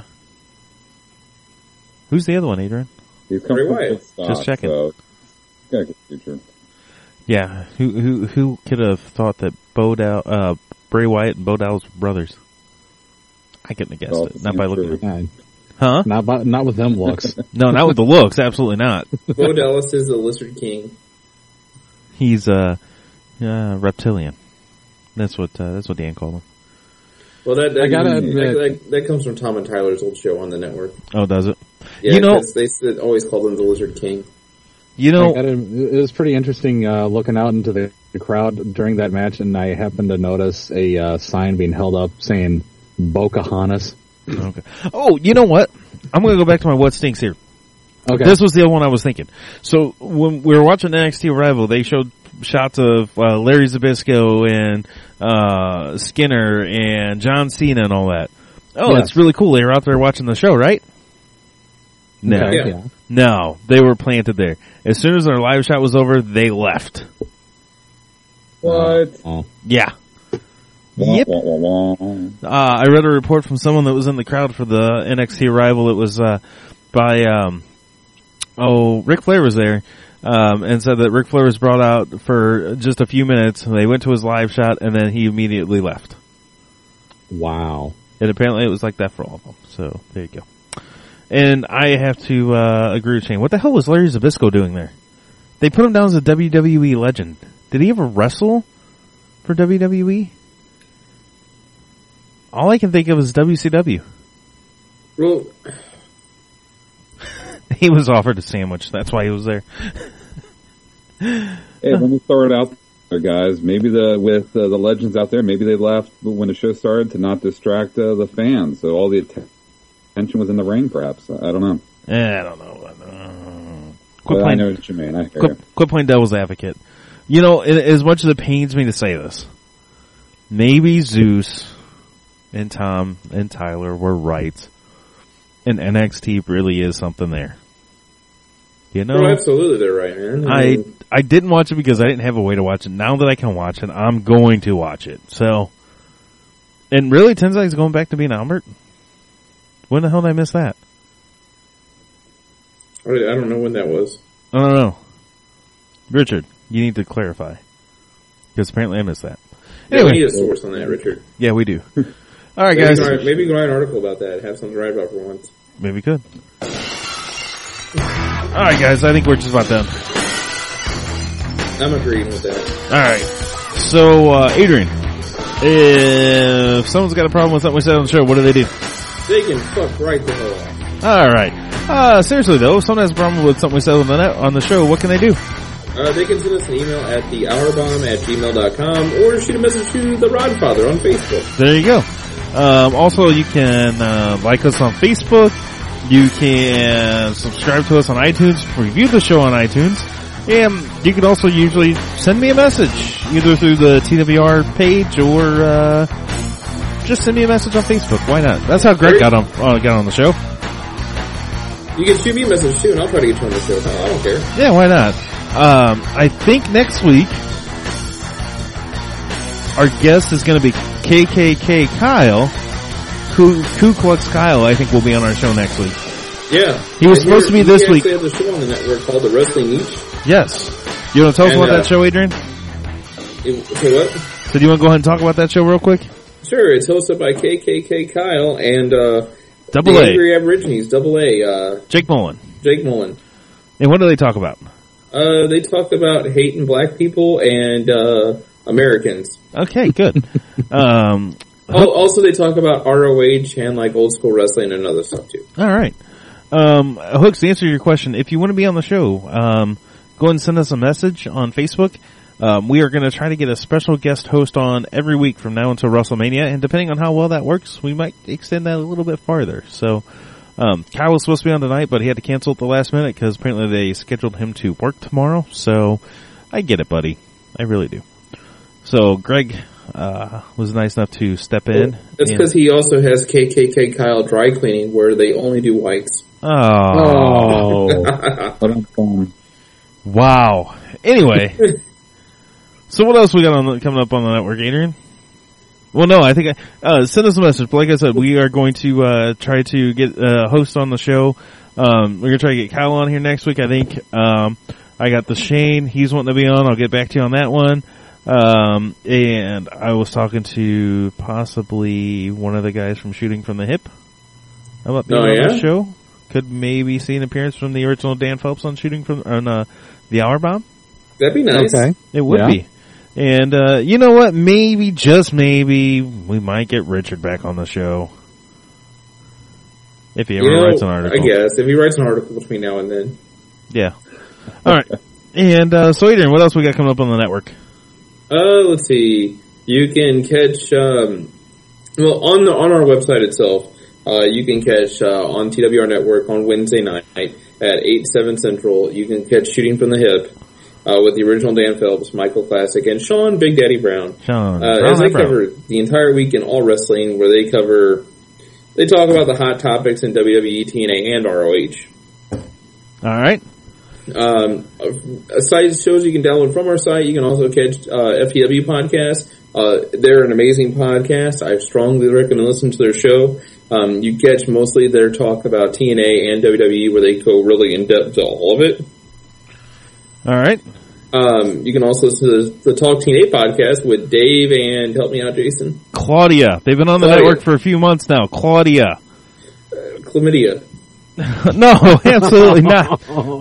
Who's the other one, Adrian? He's come Bray from Wyatt. good stock, Just checking. So he's got a good future. Yeah, who could have thought that Bray Wyatt and Bo Dallas were brothers? I couldn't have guessed Well, it. Not by looking at it. Yeah. Huh? Not with them looks. No, not with the looks. Absolutely not. Bo Dallas is the Lizard King. He's reptilian. That's what Dan called him. Well, I gotta admit- that comes from Tom and Tyler's old show on the network. Oh, does it? Yeah, You know- 'cause they always called him the Lizard King. You know, It was pretty interesting looking out into the crowd during that match, and I happened to notice a sign being held up saying Pocahontas. okay. Oh, you know what? I'm going to go back to my what stinks here. Okay. This was the other one I was thinking. So when we were watching NXT Arrival, they showed shots of Larry Zbyszko and Skinner and John Cena and all that. Oh, Yes. it's really cool. They were out there watching the show, right? No. Okay, Yeah. yeah. No, they were planted there. As soon as their live shot was over, they left. What? Oh. Yeah. Wah, Yep. wah, wah, wah. I read a report from someone that was in the crowd for the NXT Arrival. It was by Ric Flair was there, and said that Ric Flair was brought out for just a few minutes. They went to his live shot, and then he immediately left. Wow. And apparently it was like that for all of them. So there you go. And I have to agree with Shane. What the hell was Larry Zbyszko doing there? They put him down as a WWE legend. Did he ever wrestle for WWE? All I can think of is WCW. Well, He was offered a sandwich. That's why he was there. Hey, when we started out there, guys, maybe with the legends out there, maybe they left when the show started to not distract the fans. So all the attention was in the ring, perhaps. I don't know. I don't know. I know what you mean. I hear you. Quit playing devil's advocate. You know, as much as it pains me to say this, maybe Zeus and Tom and Tyler were right, and NXT really is something there. You know, Oh, absolutely, they're right, man. I didn't watch it because I didn't have a way to watch it. Now that I can watch it, I'm going to watch it. So, and really, Tenzai's going back to being Albert. When the hell did I miss that? I don't know when that was. I don't know. Richard, you need to clarify. Because apparently I missed that. Yeah, Anyway. we need a source on that, Richard. Yeah, we do. All right, guys. Maybe you can write an article about that. Have something to write about for once. Maybe we could. All right, guys. I think we're just about done. I'm agreeing with that. All right. So, Adrian, if someone's got a problem with something we said on the show, what do? They can fuck right the hell off. All right. Seriously though, if someone has a problem with something we said on the show, what can they do? They can send us an email at thehourbomb@gmail.com or shoot a message to the Rodfather on Facebook. There you go. Also, you can like us on Facebook. You can subscribe to us on iTunes, review the show on iTunes, and you can also usually send me a message, either through the TWR page or just send me a message on Facebook. Why not? That's how Greg got on the show. You can shoot me a message too, and I'll try to get you on the show. I don't care. Yeah, why not? I think next week our guest is going to be KKK Kyle. Ku Klux Kyle, I think, will be on our show next week. Yeah. He was supposed to be this week. He has a show on the network called The Wrestling Niche. Yes. You want to tell us about that show, Adrian? Okay, what? So do you want to go ahead and talk about that show real quick? Sure. It's hosted by KKK Kyle and Double the A. Angry Aborigines, Double A. Jake Mullen. Jake Mullen. And what do they talk about? They talk about hating black people and Americans. Okay, good. Also, they talk about ROH and like old school wrestling and other stuff too. All right. Hooks, to answer your question, if you want to be on the show, go ahead and send us a message on Facebook. We are going to try to get a special guest host on every week from now until WrestleMania, and depending on how well that works, we might extend that a little bit farther. So, Kyle was supposed to be on tonight, but he had to cancel at the last minute because apparently they scheduled him to work tomorrow. So, I get it, buddy. I really do. So, Greg was nice enough to step in. That's because he also has KKK Kyle Dry Cleaning, where they only do whites. Oh. Wow. Anyway. So what else we got coming up on the network, Adrian? Well, no, I think send us a message. Like I said, we are going to try to get a host on the show. We're going to try to get Kyle on here next week, I think. I got the Shane. He's wanting to be on. I'll get back to you on that one. And I was talking to possibly one of the guys from Shooting from the Hip about being on the show. Could maybe see an appearance from the original Dan Phelps on the Hour Bomb. That'd be nice. Okay. It would be. And, you know what? Maybe, just maybe, we might get Richard back on the show. If he ever writes an article. I guess. If he writes an article between now and then. Yeah. Alright. And, so Adrian, what else we got coming up on the network? Let's see. You can catch, on our website itself, you can catch, on TWR Network on Wednesday night at 8/7 Central. You can catch Shooting from the Hip. With the original Dan Phelps, Michael Classic, and Sean Big Daddy Brown. As they cover the entire week in all wrestling, where they talk about the hot topics in WWE, TNA, and ROH. All right. Site shows you can download from our site. You can also catch FTW podcast. They're an amazing podcast. I strongly recommend listening to their show. You catch mostly their talk about TNA and WWE, where they go really in depth to all of it. All right. You can also listen to the Talk TNA podcast with Dave and help me out, Jason. Claudia. They've been on the network for a few months now. Claudia. Chlamydia. No, absolutely not.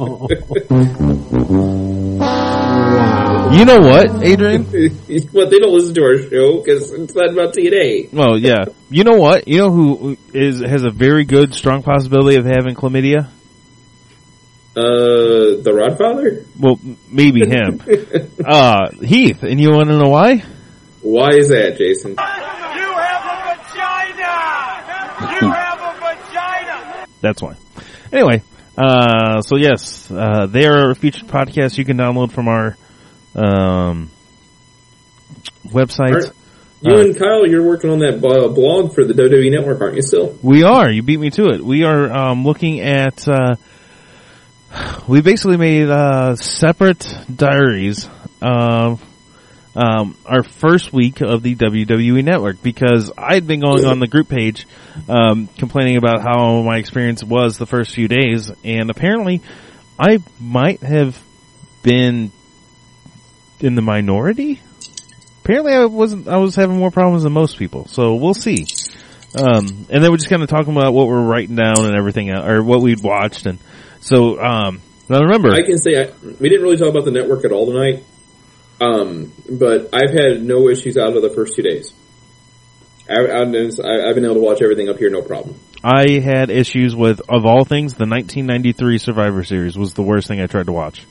You know what, Adrian? But they don't listen to our show because it's not about TNA. Well, yeah. You know what? You know who has a very good, strong possibility of having chlamydia? The Rodfather? Well, maybe him. Heath, and you want to know why? Why is that, Jason? You have a vagina! You have a vagina! That's why. Anyway, so yes, they are a featured podcast you can download from our website. You and Kyle, you're working on that blog for the WWE Network, aren't you still? We are. You beat me to it. We are looking at... we basically made separate diaries of our first week of the WWE Network, because I'd been going on the group page complaining about how my experience was the first few days, and apparently I might have been in the minority. Apparently I was having more problems than most people, so we'll see. And then we're just kind of talking about what we're writing down and everything, or what we'd watched, and so now remember, I can say we didn't really talk about the network at all tonight, but I've had no issues out of the first 2 days. I've been able to watch everything up here, no problem. I had issues with, of all things, the 1993 Survivor Series was the worst thing I tried to watch.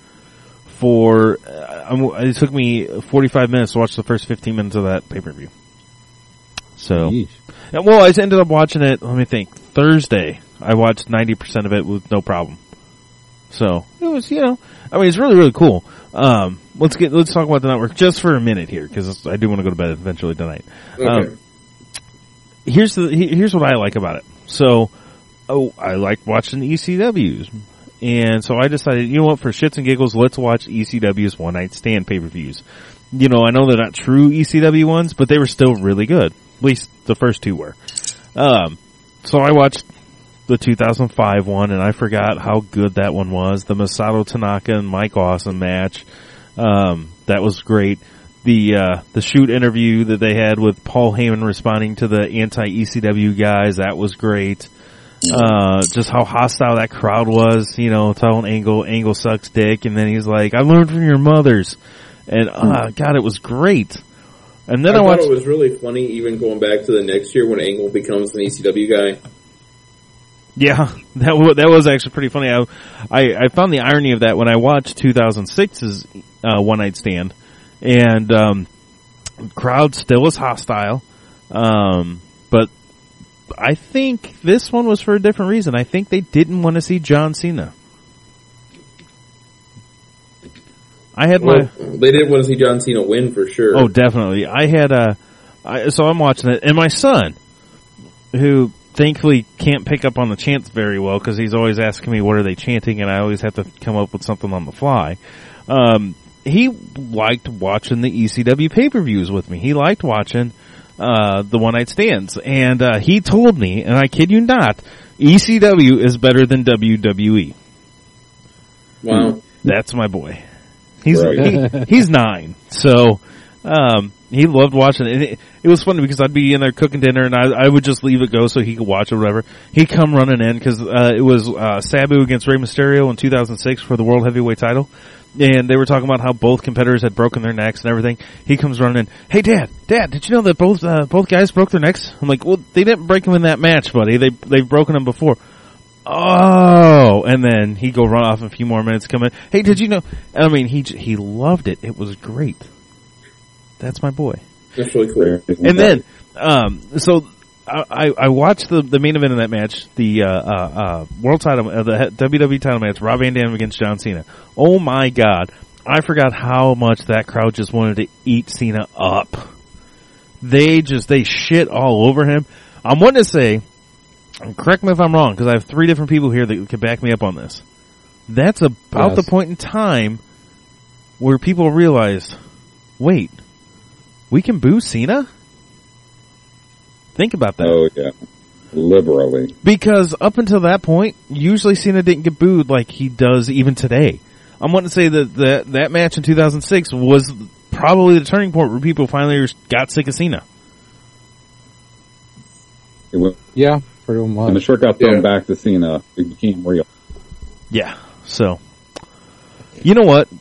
It took me 45 minutes to watch the first 15 minutes of that pay-per-view. So, well, I ended up watching it, let me think, Thursday. I watched 90% of it with no problem. So, it was, it's really, really cool. Let's talk about the network just for a minute here, because I do want to go to bed eventually tonight. Okay. Here's what I like about it. So, I like watching ECWs. And so I decided, you know what, for shits and giggles, let's watch ECW's One Night Stand pay-per-views. I know they're not true ECW ones, but they were still really good. At least the first two were. So I watched the 2005 one, and I forgot how good that one was. The Masato Tanaka and Mike Awesome match. That was great. The shoot interview that they had with Paul Heyman responding to the anti-ECW guys, that was great. Just how hostile that crowd was, telling Angle sucks dick, and then he's like, I learned from your mothers. And, God, it was great. And then I thought it was really funny, even going back to the next year when Angle becomes an ECW guy. Yeah, that was actually pretty funny. I found the irony of that when I watched 2006's, One Night Stand. And, crowd still was hostile. But I think this one was for a different reason. I think they didn't want to see John Cena. They didn't want to see John Cena win for sure. Oh, definitely. So I'm watching it, and my son, who thankfully can't pick up on the chants very well because he's always asking me what are they chanting, and I always have to come up with something on the fly. He liked watching the ECW pay-per-views with me. He liked watching the One Night Stands, and he told me, and I kid you not, ECW is better than WWE. Wow, that's my boy. He's 9, so he loved watching it. It was funny because I'd be in there cooking dinner, and I would just leave it go so he could watch it or whatever. He'd come running in because it was Sabu against Rey Mysterio in 2006 for the World Heavyweight title. And they were talking about how both competitors had broken their necks and everything. He comes running in. Hey, Dad, did you know that both guys broke their necks? I'm like, well, they didn't break them in that match, buddy. They've broken them before. Oh, and then he'd go run off in a few more minutes, come in. Hey, did you know? I mean, he loved it. It was great. That's my boy. That's really cool. And then, so I watched the main event of that match, the world title, the WWE title match, Rob Van Dam against John Cena. Oh my God. I forgot how much that crowd just wanted to eat Cena up. They shit all over him. I'm wanting to say, correct me if I'm wrong, because I have 3 different people here that can back me up on this. That's about the point in time where people realized, wait, we can boo Cena? Think about that. Oh, yeah. Liberally. Because up until that point, usually Cena didn't get booed like he does even today. I'm wanting to say that match in 2006 was probably the turning point where people finally got sick of Cena. Yeah, pretty much. And the shirt got thrown back to Cena. It became real. Yeah, so. You know what?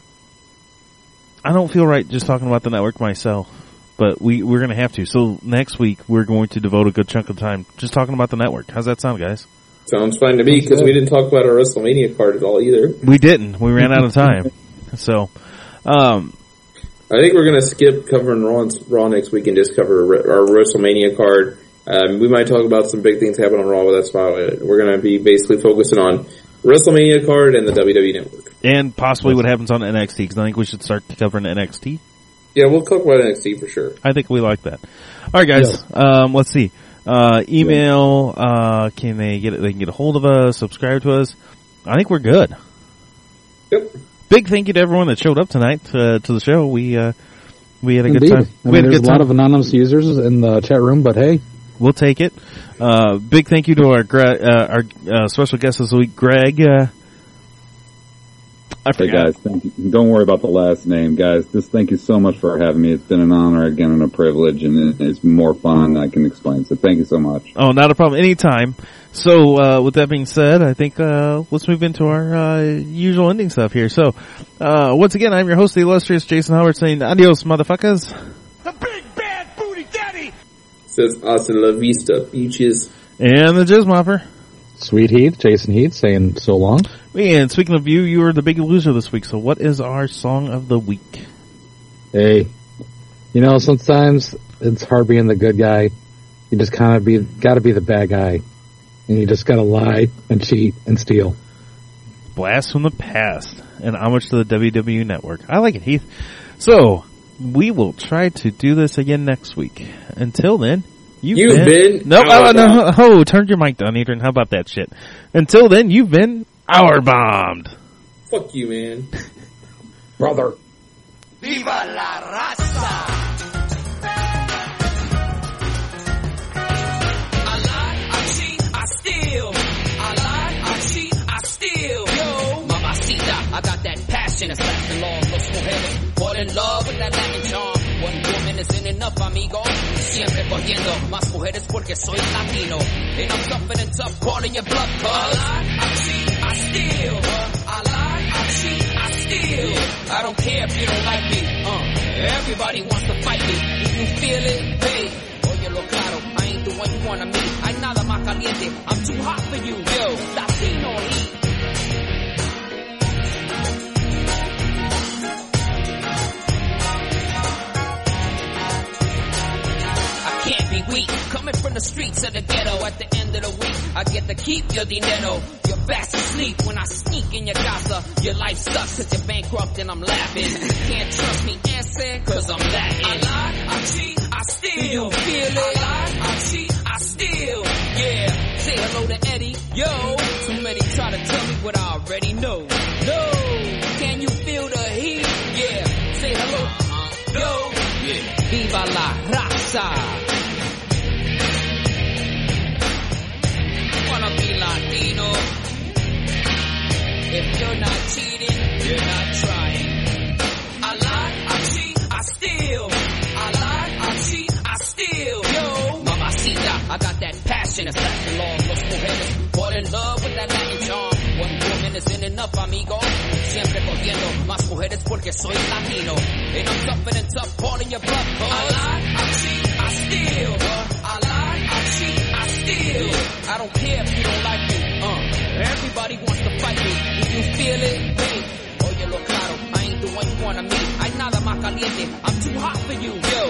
I don't feel right just talking about the network myself. But we're going to have to. So next week, we're going to devote a good chunk of time just talking about the network. How's that sound, guys? Sounds fine to me, because we didn't talk about our WrestleMania card at all either. We didn't. We ran out of time. So, I think we're going to skip covering Raw next week and just cover our WrestleMania card. We might talk about some big things happening on Raw, but that's fine. We're going to be basically focusing on WrestleMania card and the WWE Network. And possibly what happens on NXT, because I think we should start covering NXT. Yeah, we'll talk about NXT for sure. I think we like that. All right, guys. Let's see. Email. Can they get it? They can get a hold of us. Subscribe to us. I think we're good. Yep. Big thank you to everyone that showed up tonight to the show. We had a good time. There's a lot of anonymous users in the chat room, but hey, we'll take it. Big thank you to our special guest this week, Greg. I forgot. Hey guys, thank you. Don't worry about the last name, guys. Just thank you so much for having me. It's been an honor again and a privilege, and it's more fun than I can explain. So thank you so much. Oh, not a problem. Anytime. So, with that being said, I think, let's move into our, usual ending stuff here. So, once again, I'm your host, the illustrious Jason Howard, saying adios, motherfuckers. The big bad booty daddy! Says hasta la vista, beaches. And the Jizz Mopper. Sweet Heath, Jason Heath, saying so long. And speaking of you were the big loser this week, so what is our song of the week? Hey, sometimes it's hard being the good guy. You just gotta be the bad guy. And you just gotta lie and cheat and steal. Blast from the past and homage to the WWE Network. I like it, Heath. So, we will try to do this again next week. Until then, you've been... No, turn your mic down, Adrian. How about that shit? Until then, you've been hour bombed. Fuck you, man. Brother. Viva la raza! I lie, I cheat, I steal. I lie, I cheat, I steal. Yo, mamacita, I got that passion. It's like the law of los mujeres. Fall in love with that Latin charm. One woman isn't enough, amigo. Siempre cogiendo más mujeres porque soy latino. And I'm tough and tough, calling your bluff, cuz. I lie, I cheat, I steal. I lie, I cheat, I steal. I don't care if you don't like me. Everybody wants to fight me. If you feel it, hey. Óyelo claro, I ain't the one you wanna meet. Hay nada más caliente. I'm too hot for you, yo. Latino heat. Can't be weak, coming from the streets of the ghetto. At the end of the week, I get to keep your dinero. Your fast asleep when I sneak in your casa. Your life sucks cause you're bankrupt and I'm laughing. You can't trust me, answer, cause I'm Latin. I lie, I cheat, I steal. Do you feel it? I lie, I cheat, I steal. Yeah, say hello to Eddie, yo. Too many try to tell me what I already know. No, can you feel the heat? Yeah, say hello, yo. Yeah. Viva la raza. Wanna be Latino. If you're not cheating, you're not trying. I lie, I cheat, I steal. I lie, I cheat, I steal. Yo, mamacita, I got that passion. It's like the law of los mujeres. Fall in love with that Latin charm. One woman isn't enough, amigo. Siempre cogiendo más mujeres porque soy latino. And I'm tough and tough, calling your bluff, cuz. I lie, I cheat, I steal. I lie, I cheat, I steal. I don't care if you don't like me. Everybody wants to fight me. If you feel it, hey. Óyelo claro, I ain't the one you wanna meet. Hay nada más caliente. I'm too hot for you, yo.